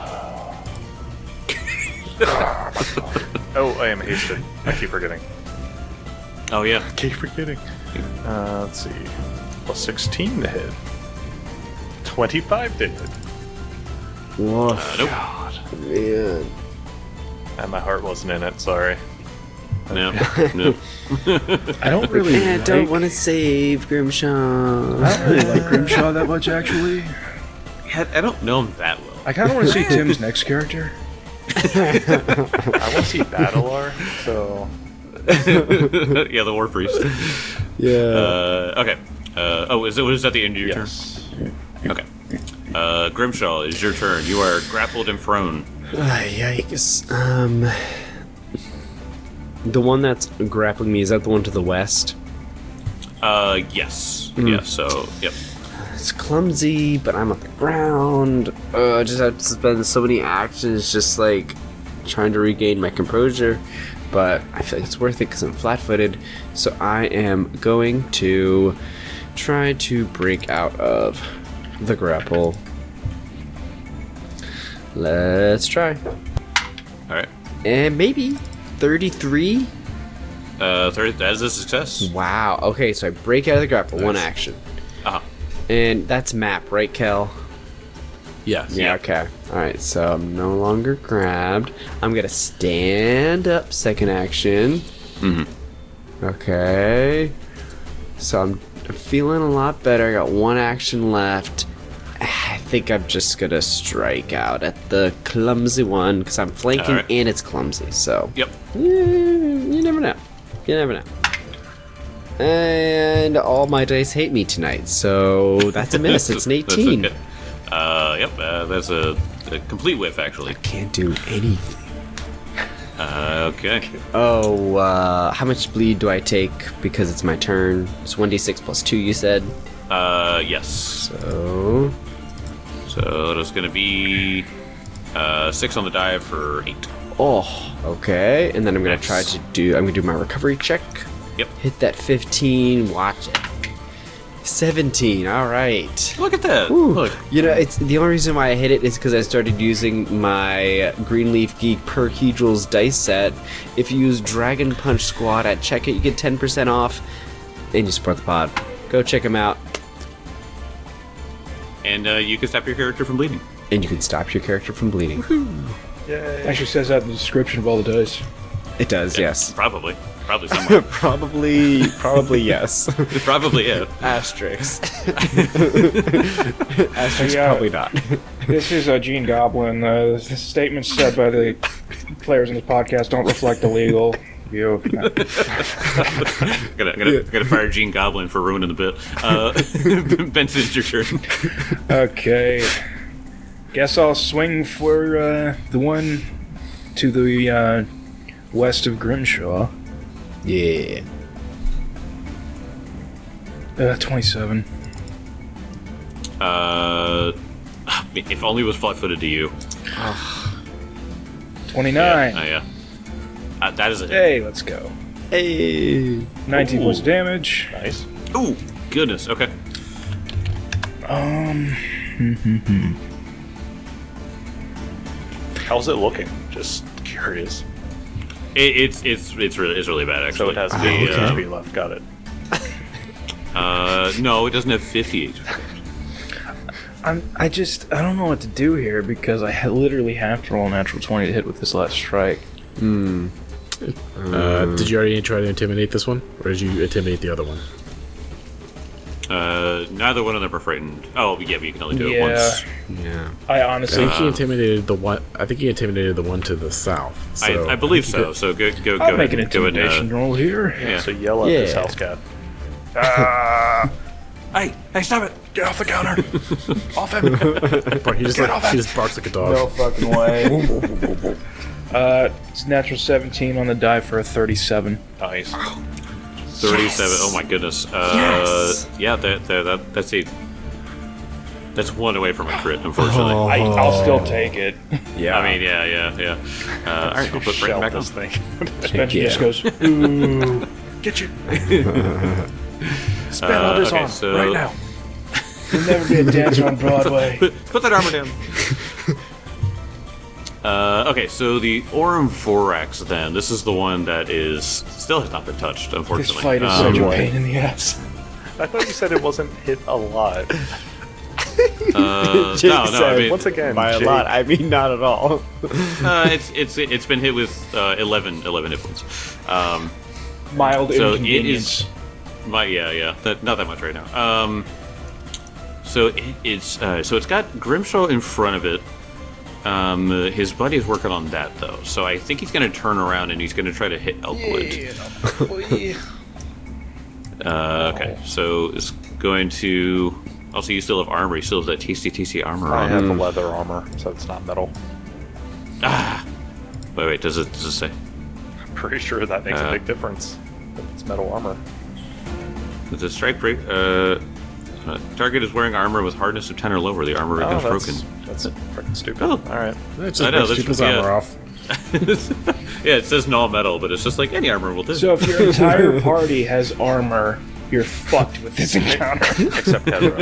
Oh, I am hasted. I keep forgetting. oh yeah. Keep forgetting. Uh, let's see, plus sixteen to hit. Twenty-five to hit. Whoa, Uh, nope. man. And my heart wasn't in it. Sorry. No. No. I don't really I like, don't want to save Grimshaw. I don't really like Grimshaw that much, actually. I I don't know him that well. I kind of want to see Tim's next character. I want to see Battlear. So yeah, the War Priest. Yeah. Uh, okay. Uh, oh, is it was that the end of your yes. turn? Okay. Uh, Grimshaw, it's your turn. You are grappled and thrown. Ah, yikes. Um, the one that's grappling me, is that the one to the west? Uh, yes. Yeah. So, yep. It's clumsy, but I'm on the ground. Uh, I just have to spend so many actions just like trying to regain my composure. But I feel like it's worth it because I'm flat footed. So I am going to try to break out of the grapple. Let's try. All right. And maybe thirty-three? Uh, third, that is a success. Wow. Okay, so I break out of the grapple, one action. Uh huh. And that's map, right, Kel? Yes. Yeah, okay. Alright, so I'm no longer grabbed. I'm gonna stand up, second action. Mm-hmm. Okay. So I'm feeling a lot better. I got one action left. I think I'm just gonna strike out at the clumsy one because I'm flanking Alright. and it's clumsy, so. Yep. Yeah, you never know. You never know. And all my dice hate me tonight, so that's a miss. It's an That's eighteen. okay. Uh, yep. Uh, that's a, a complete whiff, actually. Can't do anything. Uh, okay. Oh, uh, how much bleed do I take because it's my turn? It's one d six plus two, you said? Uh, yes. So. So that's gonna be uh six on the die for eight. Oh, okay. And then I'm gonna Nice. try to do. I'm gonna do my recovery check. Yep. Hit that fifteen. Watch it. seventeen. All right. Look at that. Ooh. Look. You know, it's the only reason why I hit it is because I started using my Greenleaf Geek Perhedrals dice set. If you use Dragon Punch Squad at checkout, you get ten percent off, and you support the pod. Go check them out, And uh, you can stop your character from bleeding. and you can stop your character from bleeding. Yay. Actually says that in the description of all the dice. It does, yes. Probably. Probably somewhere. Probably, probably yes. Probably, yeah. Asterisk. Asterisk, Yeah. probably not. This is a Gene Goblin. Uh, the statements said by the players in this podcast don't reflect the legal view. Gonna, gonna, gonna fire Gene Goblin for ruining the bit. Uh, Benson, it's your turn. Okay. Guess I'll swing for uh, the one to the uh, west of Grimshaw. Yeah. Uh, twenty-seven. Uh, if only it was flat-footed to you. twenty-nine. Yeah, uh, yeah. Uh, that is a hit. Hey, let's go. Hey. nineteen Ooh. points of damage. Nice. Ooh, goodness. Okay. Um, How's it looking? Just curious. It, it's it's it's really it's really bad So actually. it has The, fifty uh, H P left. Got it. Uh, no, it doesn't have fifty H P. I'm, I just, I don't know what to do here because I ha- literally have to roll a natural twenty to hit with this last strike. Hmm. Uh, did you already try to intimidate this one, or did you intimidate the other one? Uh, neither one of them are frightened. Oh, yeah, but you can only do it Yeah. once. Yeah. I I honestly, think he intimidated the one. I think he intimidated the one to the south. So I, I believe think so. So go go go I'll ahead. make an go ahead, intimidation uh, roll here. yeah. So yell at this Yeah. house cat. Ah, Hey, hey, stop it! Get off the counter! Off him! Bro, he just Get like off it. he just barks like a dog. No fucking way. uh, it's natural seventeen on the die for a thirty-seven. Nice. thirty-seven. Oh my goodness. Uh, Yes. Yeah, that, that, that that's a that's one away from a crit, unfortunately. Oh. I, I'll still take it. Yeah. I mean, yeah, yeah, yeah. Uh, all right, I'll put Shell Brayden back on. this thing. Spencer yeah. just goes, ooh. Get you. Spin Uh, all this okay, on so- right now. You'll never be a dancer on Broadway. Put, put that armor down. uh, okay, so the Aurum Vorax, then. This is the one that is still has not been touched, This unfortunately. fight is Um, such a pain in the ass. I thought you said it wasn't hit a lot. uh, Jake no, no, I said, mean, Once again, by a Jake. lot, I mean not at all. uh, it's it's it's been hit with uh, eleven, eleven hit points. Um, Mild So it inconvenience. is my yeah yeah that, not that much right now. Um, so it, it's uh, so it's got Grimshaw in front of it. Um, uh, his buddy is working on that though, so I think he's going to turn around and he's going to try to hit Elkwood. Uh, okay, so it's going to. Also, you still have armor. You still have that T C T C armor I on. have the leather armor, so it's not metal. Ah, wait, wait. Does it does it say? I'm pretty sure that makes Uh, a big difference. It's metal armor. The strike break. Uh, uh, target is wearing armor with hardness of ten or lower. The armor becomes Oh, that's, broken. that's freaking stupid. Oh. All right. That just I know, breaks that's- people's yeah. armor off. Yeah, it says null metal, but it's just like any armor will do. So if your entire party has armor, you're fucked with this encounter. Except Ezra.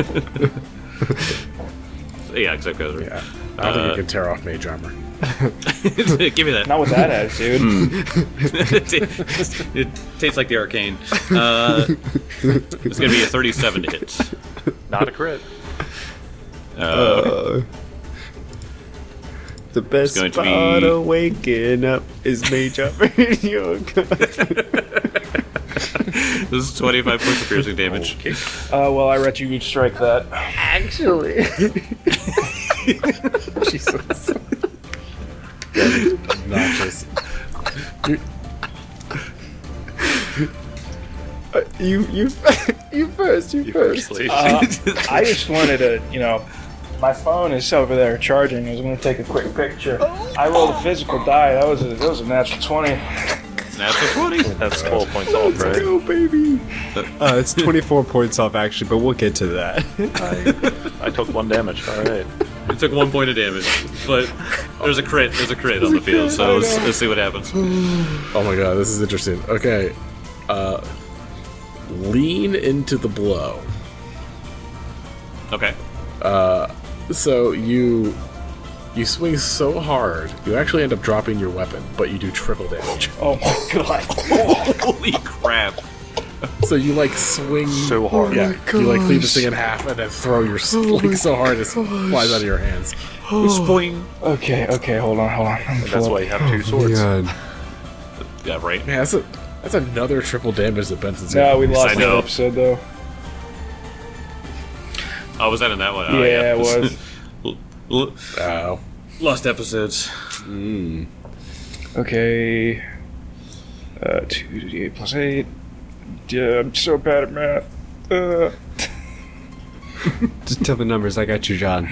yeah, exactly. Ezra. Yeah. I don't think you can tear off mage armor. Give me that. Not with that attitude. it, it tastes like the arcane. Uh, it's going to be a thirty-seven to hit. Not a crit. Uh, okay. Uh, the best going to part be- of waking up is mage up in your gut. This is twenty-five points of piercing damage. Okay. Uh, well, I let you strike that. Actually. Jesus. Obnoxious. You- Uh, you, you, you first, you, You first. first, please. Uh, I just wanted to, you know, my phone is over there charging. I was going to take a quick picture. I rolled a physical die. That was a, that was a natural twenty. Natural twenty. That's twelve points off, right? Go, baby. Uh, it's twenty-four points off, actually, but we'll get to that. I, I took one damage. All right. It took one point of damage, but there's a crit. There's a crit on the field, so let's, let's see what happens. Oh my god, this is interesting. Okay. Uh, lean into the blow. Okay. So you you swing so hard, you actually end up dropping your weapon, but you do triple damage. Oh my god. Holy crap! So you like swing So hard. Yeah, you like cleave the thing in half and then throw your like so hard it flies out of your hands. Spoing. Okay, okay, hold on, hold on. I'm And that's full why of- you have two swords. Yeah, right. Man, that's a that's another triple damage that Benson's No, got. we lost I that know. episode though. Oh, was that in that one? Oh, Yeah, it was. L- Ow. Lost episodes. Okay. Uh, two d eight plus eight. Yeah, I'm so bad at math. Uh, Just tell the numbers. I got you, John.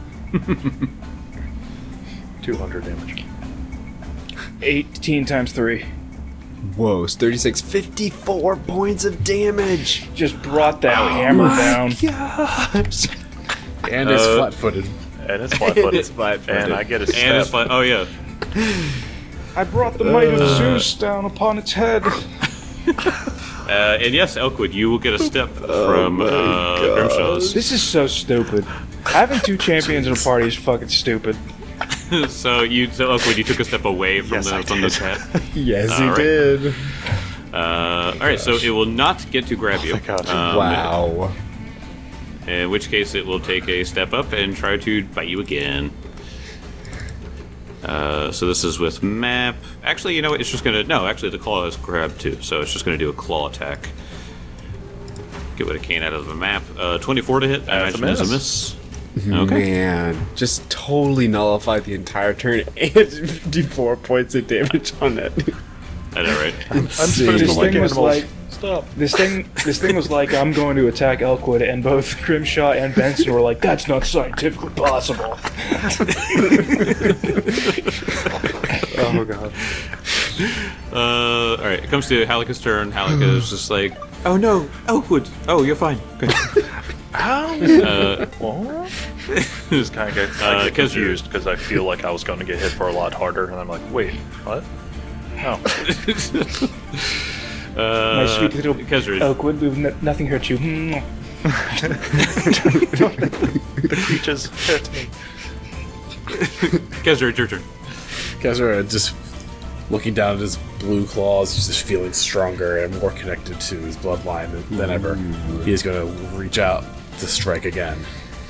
two hundred damage. eighteen times three. Whoa, it's thirty-six. fifty-four points of damage. Just brought that hammer down. Gosh. And it's Uh, flat-footed. And it's flat-footed. It's flat-footed. And I get a step. And it's fun. Oh yeah. I brought the might of Zeus down upon its head. Uh, and yes, Elkwood, you will get a step from uh, Grimshaw's. This is so stupid. Having two champions in a party is fucking stupid. so you, so Elkwood, you took a step away from Yes, the I from the did. cat. Yes, All he right. did. Uh, all right, so it will not get to grab you. Oh my God. Um, Wow. In which case, it will take a step up and try to bite you again. Uh, so this is with map. Actually, you know what? It's just gonna no. Actually, the claw is grab too, so it's just gonna do a claw attack. Get what it can out of the map. Uh, twenty-four to hit. I That's a imagine is a miss. miss. Okay. Man, just totally nullified the entire turn and fifty-four points of damage on that. I know, right? I'm This spinning thing like was animals. like stop. This thing, this thing was like, I'm going to attack Elkwood, and both Grimshaw and Benson were like, that's not scientifically possible. Oh god. Uh, all right, it comes to Halika's turn. Halika is just like, oh no, Elkwood. Oh, you're fine. Okay. Ow! Uh, What? Just kind of get, I Uh, get 'cause you're- confused because I feel like I was going to get hit for a lot harder, and I'm like, wait, what? Oh. uh, My sweet little Kezra, Elkwood, we've n- nothing hurt you. The creatures hurt me. Kezra, it's your turn. Kezra just looking down at his blue claws, he's just feeling stronger and more connected to his bloodline than, than ever. He's going to reach out to strike again.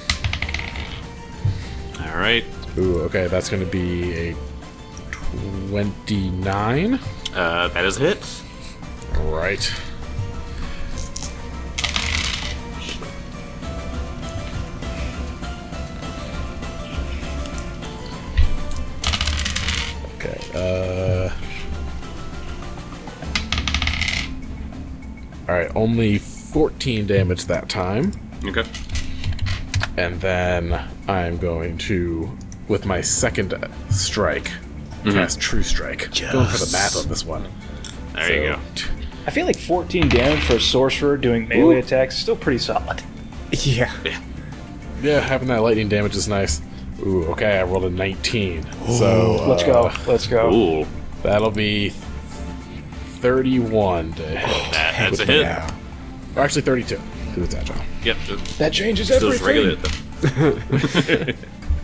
All right. Ooh, okay, that's going to be a twenty-nine. Uh, that is a hit. All right. Okay, uh... Alright, only fourteen damage that time. Okay. And then I'm going to, with my second strike, cast True Strike. Going for the math on this one. There you go. So, I feel like fourteen damage for a sorcerer doing melee attacks is still pretty solid. Yeah. Yeah, having that lightning damage is nice. Ooh, okay, I rolled a nineteen. So Let's uh, go. Let's go. Ooh, That'll be thirty-one to hit. that, that's a hit. Yeah. Or actually thirty-two, because it's agile. Yep. just- That changes Still just regular everything. hit, though.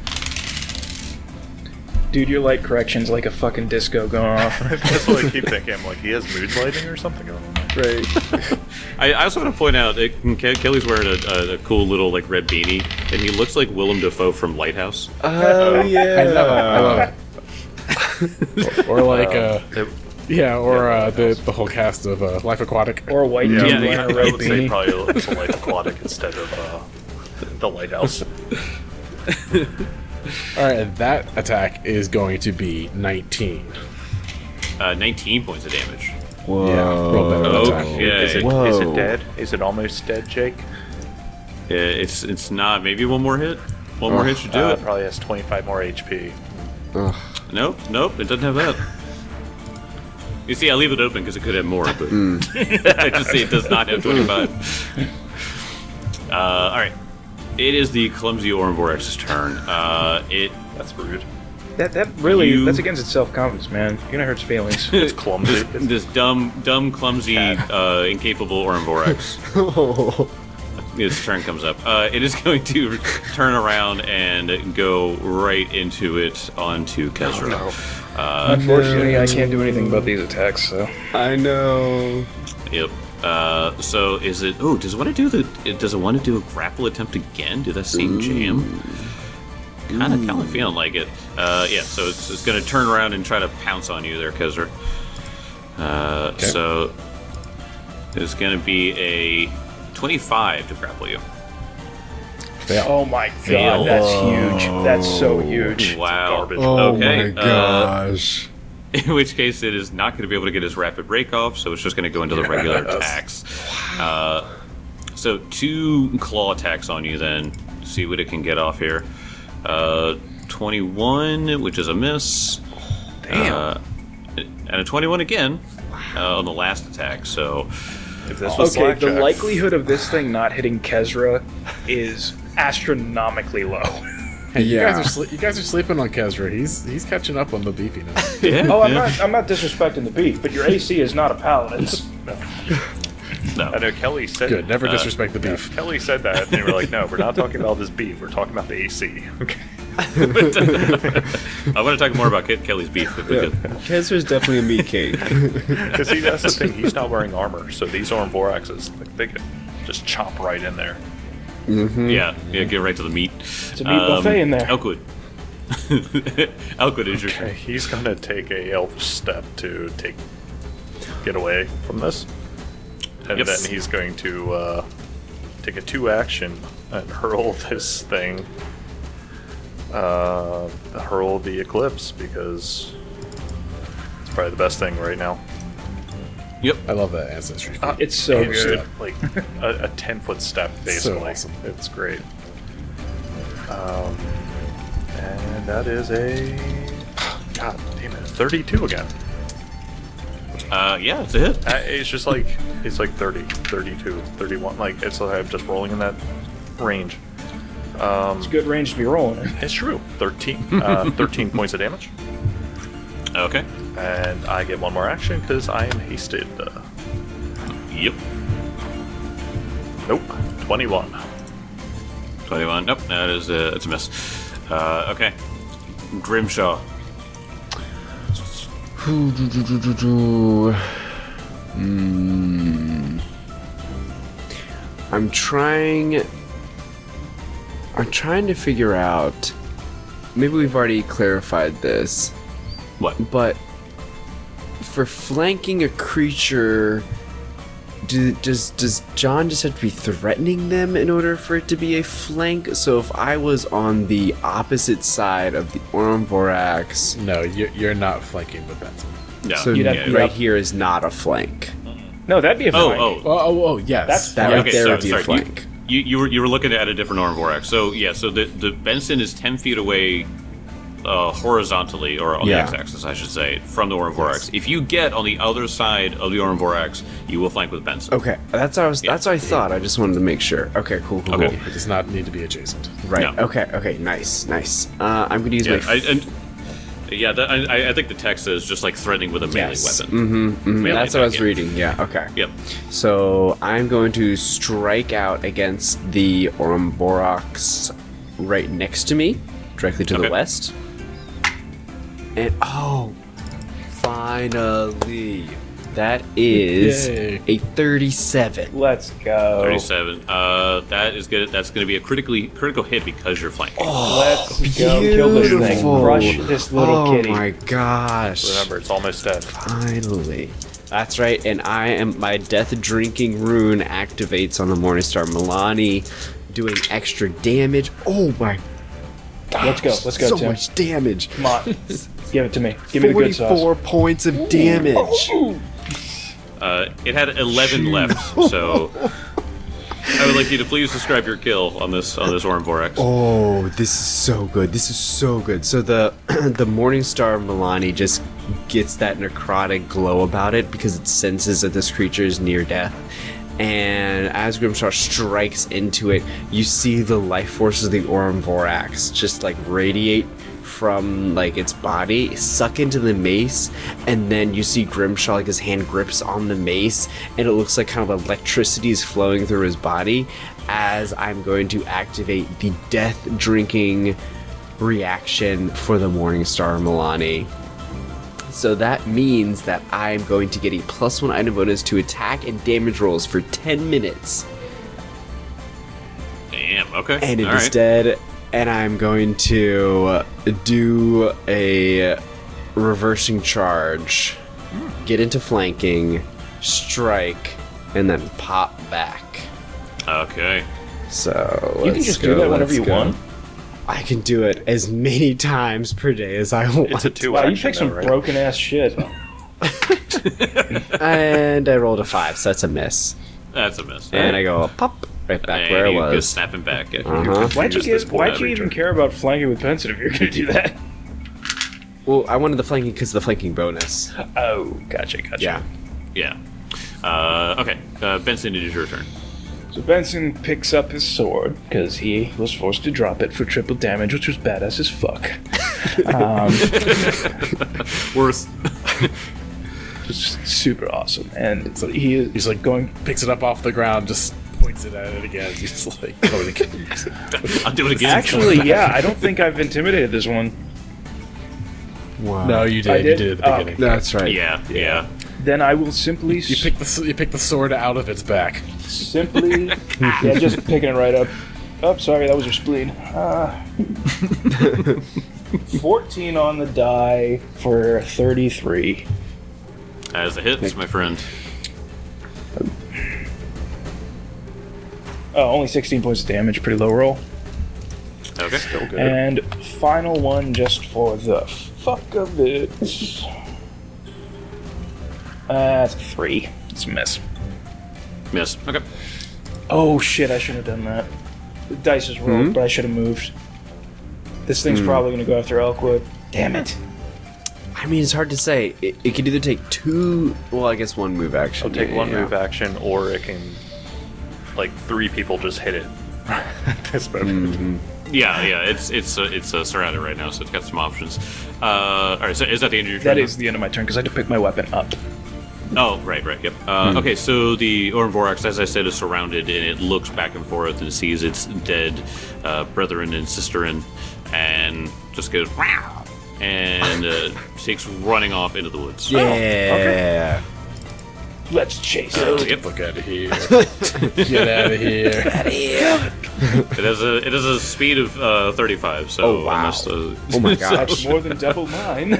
Dude, your light correction's like a fucking disco going off. That's what I keep thinking. I'm like, he has mood lighting or something going on. Right. I, I also want to point out, it, Ke- Kelly's wearing a, a, a cool little like red beanie, and he looks like Willem Dafoe from Lighthouse. Oh, yeah. I know, I love it. Or, or like, uh, It- yeah, or uh, the the whole cast of uh, Life Aquatic. Or a white yeah, dude Yeah, wearing yeah. a I red would say beanie. probably it's a life aquatic instead of uh, the lighthouse. Alright, and that attack is going to be nineteen. Uh, nineteen points of damage. Whoa. Yeah, roll better that time. Okay. Is it, Whoa. is it dead? Is it almost dead, Jake? Uh, It's it's not. Maybe one more hit. One more hit should do Uh, it. probably has twenty-five more H P. Ugh. Nope, nope. It doesn't have that. You see, I leave it open because it could have more, but I just see it does not have twenty-five. Uh, all right. It is the clumsy Orenvorex's turn. Uh, it That's rude. That that really You- that's against its self confidence, man. You're gonna hurt its feelings. It's clumsy. this, this dumb, dumb, clumsy, uh, incapable Orenvorex. Oh. Its turn comes up. Uh, it is going to turn around and go right into it onto Kezra. Uh, Unfortunately, I can't do anything about these attacks. So I know. Yep. Uh, so is it? Oh, does it want to do the? It, does it want to do a grapple attempt again? Do that same jam? Kind of, kind of feeling like it. Uh, yeah. So it's, it's going to turn around and try to pounce on you there, Kezra. Uh, So it's going to be a twenty-five to grapple you. Fail. oh my god, that's huge. That's so huge. Wow. garbage. Oh Okay, my uh, gosh. In which case, it is not going to be able to get his rapid break off, so it's just going to go into the regular attacks. Uh, so two claw attacks on you then. See what it can get off here. Uh, twenty-one, which is a miss. Damn. Uh, and a twenty-one again uh, on the last attack. So If this was Okay, the Blackjack- likelihood of this thing not hitting Kezra is astronomically low. Hey, you Yeah. guys are sle- you guys are sleeping on Kezra. He's he's catching up on the beefiness. yeah, Oh, I'm yeah. not. I'm not disrespecting the beef, but your A C is not a paladin's. No. I know Kelly said Good. Never Uh, disrespect the beef. Kelly said that, and they were like, "No, we're not talking about this beef. We're talking about the A C." Okay. I want to talk more about Ke- Kelly's beef if we could. Kezra's definitely a meat cake. Because see, that's the thing. He's not wearing armor, so these Orenvoraxes, like, they could just chomp right in there. Yeah, yeah, get right to the meat. It's a meat buffet in there. Elkwood. Elkwood is your Okay, turn. he's gonna take a elf step to take get away from this, and Yep. then he's going to uh, take a two action and hurl this thing. Uh, hurl the eclipse because it's probably the best thing right now. Yep. I love that ancestry. Uh, It's so it's good. like a, a ten foot step, basically. So awesome. It's great. Um, and that is a God damn it, thirty-two again. Uh, yeah, it's a hit. Uh, It's just like it's like thirty, thirty-two, thirty-one. Like it's like I'm just rolling in that range. Um, It's good range to be rolling in. it's true. Thirteen, uh, thirteen points of damage, Okay. and I get one more action because I am hasted. Uh, Yep. nope, twenty-one. twenty-one. Nope, that is a, it's a miss. Uh, okay. Grimshaw. Hmm. I'm trying. I'm trying to figure out. Maybe we've already clarified this, What? but for flanking a creature, do, does does John just have to be threatening them in order for it to be a flank? So if I was on the opposite side of the Ormvorax, No, you're, you're not flanking with Benson. No. so You'd have yeah, to- right here is not a flank. No, that'd be a Oh, flank. oh. Oh, oh, oh yes. That's That fine. right Okay, there sorry, would be a sorry. flank. You, you were you were looking at a different Ormvorax. So yeah, so the the Benson is ten feet away, uh, horizontally or on Yeah. the x-axis, I should say, from the Ormvorax. If you get on the other side of the Ormvorax, you will flank with Benson. Okay, that's what I was. Yeah. That's what I thought. I just wanted to make sure. Okay, cool, cool, Okay. cool. It does not need to be adjacent. Right. No. Okay. Okay. Nice. Nice. Uh, I'm gonna use Yeah, my. I, and, yeah. That, I, I think the text is just like threatening with a melee Yes. weapon. Mm-hmm, mm-hmm. Melee That's what I was attack, yeah. reading. Yeah. Okay. Yep. So I'm going to strike out against the Oromborax right next to me, directly to Okay. the west. And oh, finally, that is Yay. a thirty-seven. Let's go. Thirty-seven. Uh, that is good. That's going to be a critically critical hit because you're flanking. Let's go kill this thing. Beautiful. Crush this little oh kitty. my gosh! Remember, it's almost dead. Finally. That's right, and I am my death drinking rune activates on the Morningstar Milani, doing extra damage. Oh my gosh. Let's go, let's go, So Tim. much damage. Come on. Give it to me. Give me the good sauce. forty-four points of damage. Uh, it had eleven left, so I would like you to please describe your kill on this on this Ormvorax. Oh, this is so good. This is so good. So the the Morningstar Milani just gets that necrotic glow about it because it senses that this creature is near death. And as Grimshaw strikes into it, you see the life forces of the Ormvorax just like radiate from like its body, suck into the mace, and then you see Grimshaw like his hand grips on the mace, and it looks like kind of electricity is flowing through his body. As I'm going to activate the death drinking reaction for the Morningstar Milani. So that means that I'm going to get a plus one item bonus to attack and damage rolls for ten minutes. Damn. Okay. And it All is right. dead. And I'm going to do a reversing charge, get into flanking, strike, and then pop back. Okay. So You can let's just go, do that whenever let's you go. want. I can do it as many times per day as I want. It's a two Wow, you action, picked some though, right? broken ass shit. And I rolled a five, so that's a miss. That's a miss. And I go pop right back And where I you go was. snapping back. Yeah. Uh-huh. Why'd you Fingers this give, point Why'd out you of even return. care about flanking with Benson if you're gonna do that? Well, I wanted the flanking because of the flanking bonus. Oh, gotcha, gotcha. Yeah. Yeah. Uh, okay. Uh, Benson, it is your turn. So Benson picks up his sword because he was forced to drop it for triple damage, which was badass as fuck. um, Worth. just super awesome, and so he is He's like going. picks it up off the ground, just points it at it again. He's just like, oh, the I'll do it again. Actually, yeah, I don't think I've intimidated this one. Wow. No, you did. I You did? did at the Oh, beginning. That's right. Yeah. Yeah. Then I will simply, You pick the s- you pick the sword out of its back. simply, yeah, just picking it right up. Oh, sorry, that was your spleen. Uh, fourteen on the die for thirty-three. As a hit, my friend. Oh, only sixteen points of damage, pretty low roll. Okay. Still good. And final one just for the fuck of it. Uh, it's a three. It's a miss. Miss. Okay. Oh shit! I should have done that. The dice is rolled, Hmm? but I should have moved. This thing's probably gonna go after Elkwood. Damn it! I mean, it's hard to say. It, it could either take two. Well, I guess one move action. It'll take Yeah, one yeah. move action, or it can, like, three people just hit it. This moment. Yeah, yeah. It's it's uh, it's uh, surrounded right now, so it's got some options. Uh, all right. So is that the end of your turn? That is the end of my turn because I had to pick my weapon up. Oh, right, right, yep. Uh, Okay, so the Ornvorax, as I said, is surrounded, and it looks back and forth and sees its dead uh, brethren and sisterin, and just goes, "Wow," and uh, takes running off into the woods. Yeah. Let's chase Uh, it. yep. Fuck out of here. Get out of here. It has a it has a speed of uh, thirty-five. So Oh, wow. unless, uh, Oh my gosh. That's more than double mine.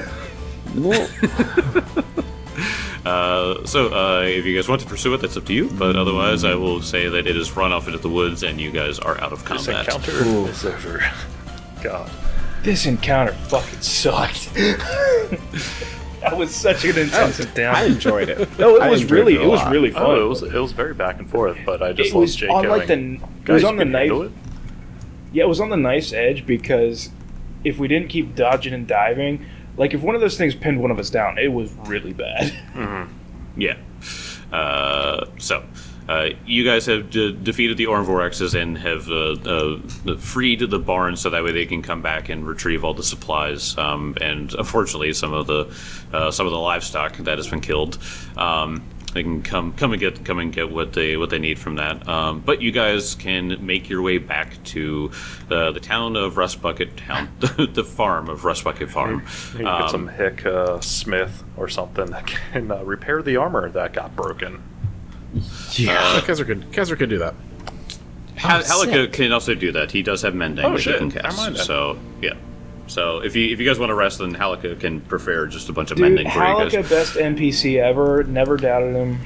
Uh, so, uh, if you guys want to pursue it, that's up to you. But otherwise, I will say that it has run off into the woods, and you guys are out of This combat. encounter is over. God. This encounter fucking sucked. That was such an intensive I down. enjoyed it. No, it I was enjoyed really, it a it was lot. really fun. Oh, it was it was very back and forth, but I just It love was Jake on going, like the. It Guys, was you on the can knife. handle it? Yeah, it was on the knife's edge because if we didn't keep dodging and diving, like if one of those things pinned one of us down, it was really bad. Yeah. Uh, so, uh, you guys have de- defeated the Ornvoraxes and have uh, uh, freed the barn so that way they can come back and retrieve all the supplies. Um, and unfortunately, some of the uh, some of the livestock that has been killed. Um, they can come come and get come and get what they what they need from that. Um, but you guys can make your way back to the the town of Rust Bucket Town, the farm of Rust Bucket Farm. You can Um, get some hick uh, smith or something that can uh, repair the armor that got broken. Yeah. Kezra could, Kezra could do that. Hal- Oh, Halika sick. can also do that. He does have mending Oh, that shit. he can Never cast. mind then. So yeah. So if you if you guys want to rest, then Halika can prepare just a bunch of Dude, mending for you Halika, guys. best N P C ever. Never doubted him.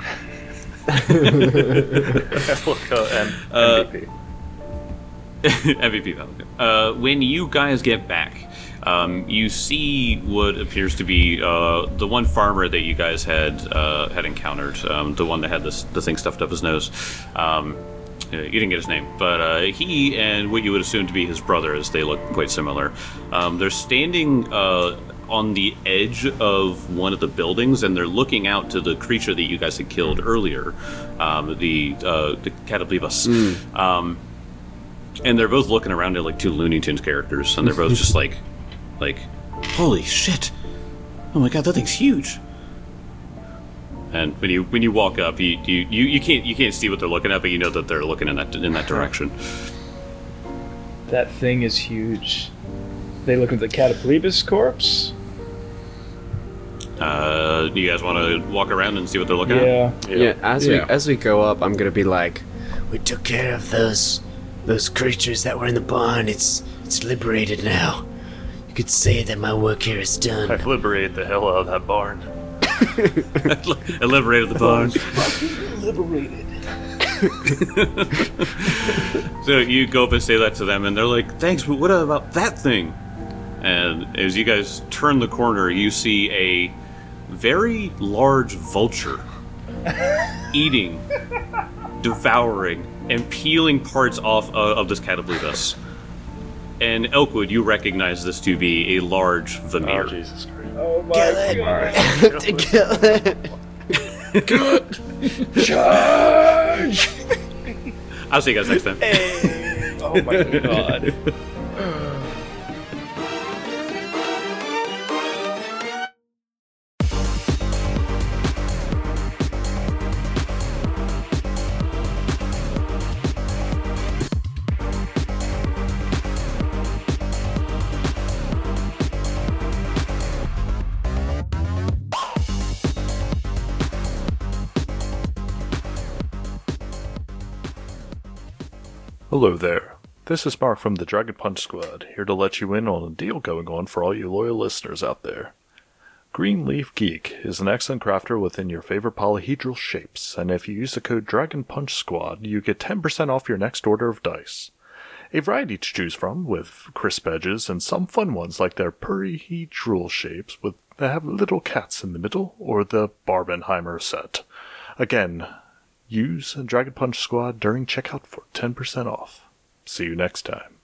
Look, uh, and Uh, M V P. M V P Halika. Uh, when you guys get back, um, you see what appears to be uh, the one farmer that you guys had uh, had encountered, um, the one that had this the thing stuffed up his nose. Um, Uh, you didn't get his name, but uh, he and what you would assume to be his brother, as they look quite similar, um, they're standing uh, on the edge of one of the buildings, and they're looking out to the creature that you guys had killed earlier, um, the uh, the Cataplebus. Um, and they're both looking around at like two Looney Tunes characters, and they're both just like, like, holy shit! Oh my god, that thing's huge! And when you when you walk up, you, you, you, you can't you can't see what they're looking at, but you know that they're looking in that in that direction. That thing is huge. They look at the Cataplebus corpse. Uh, you guys want to walk around and see what they're looking at? Yeah. Yeah, as Yeah. we as we go up, I'm gonna be like, we took care of those those creatures that were in the barn. It's it's liberated now. You could say that my work here is done. I've liberated the hell out of that barn. I liberated the barn. Liberated. So you go up and say that to them, and they're like, "Thanks, but what about that thing?" And as you guys turn the corner, you see a very large vulture eating, devouring, and peeling parts off uh, of this Cataplebus. And Elkwood, you recognize this to be a large Vamir. Oh, Jesus Christ. Oh my Kill it! god. To kill it! Charge! I'll see you guys next time. Oh my god. Hello there. This is Mark from the Dragon Punch Squad, here to let you in on a deal going on for all you loyal listeners out there. Greenleaf Geek is an excellent crafter within your favorite polyhedral shapes, and if you use the code Dragon Punch Squad, you get ten percent off your next order of dice. A variety to choose from, with crisp edges and some fun ones like their polyhedral shapes with that have little cats in the middle, or the Barbenheimer set. Again, use Dragon Punch Squad during checkout for ten percent off. See you next time.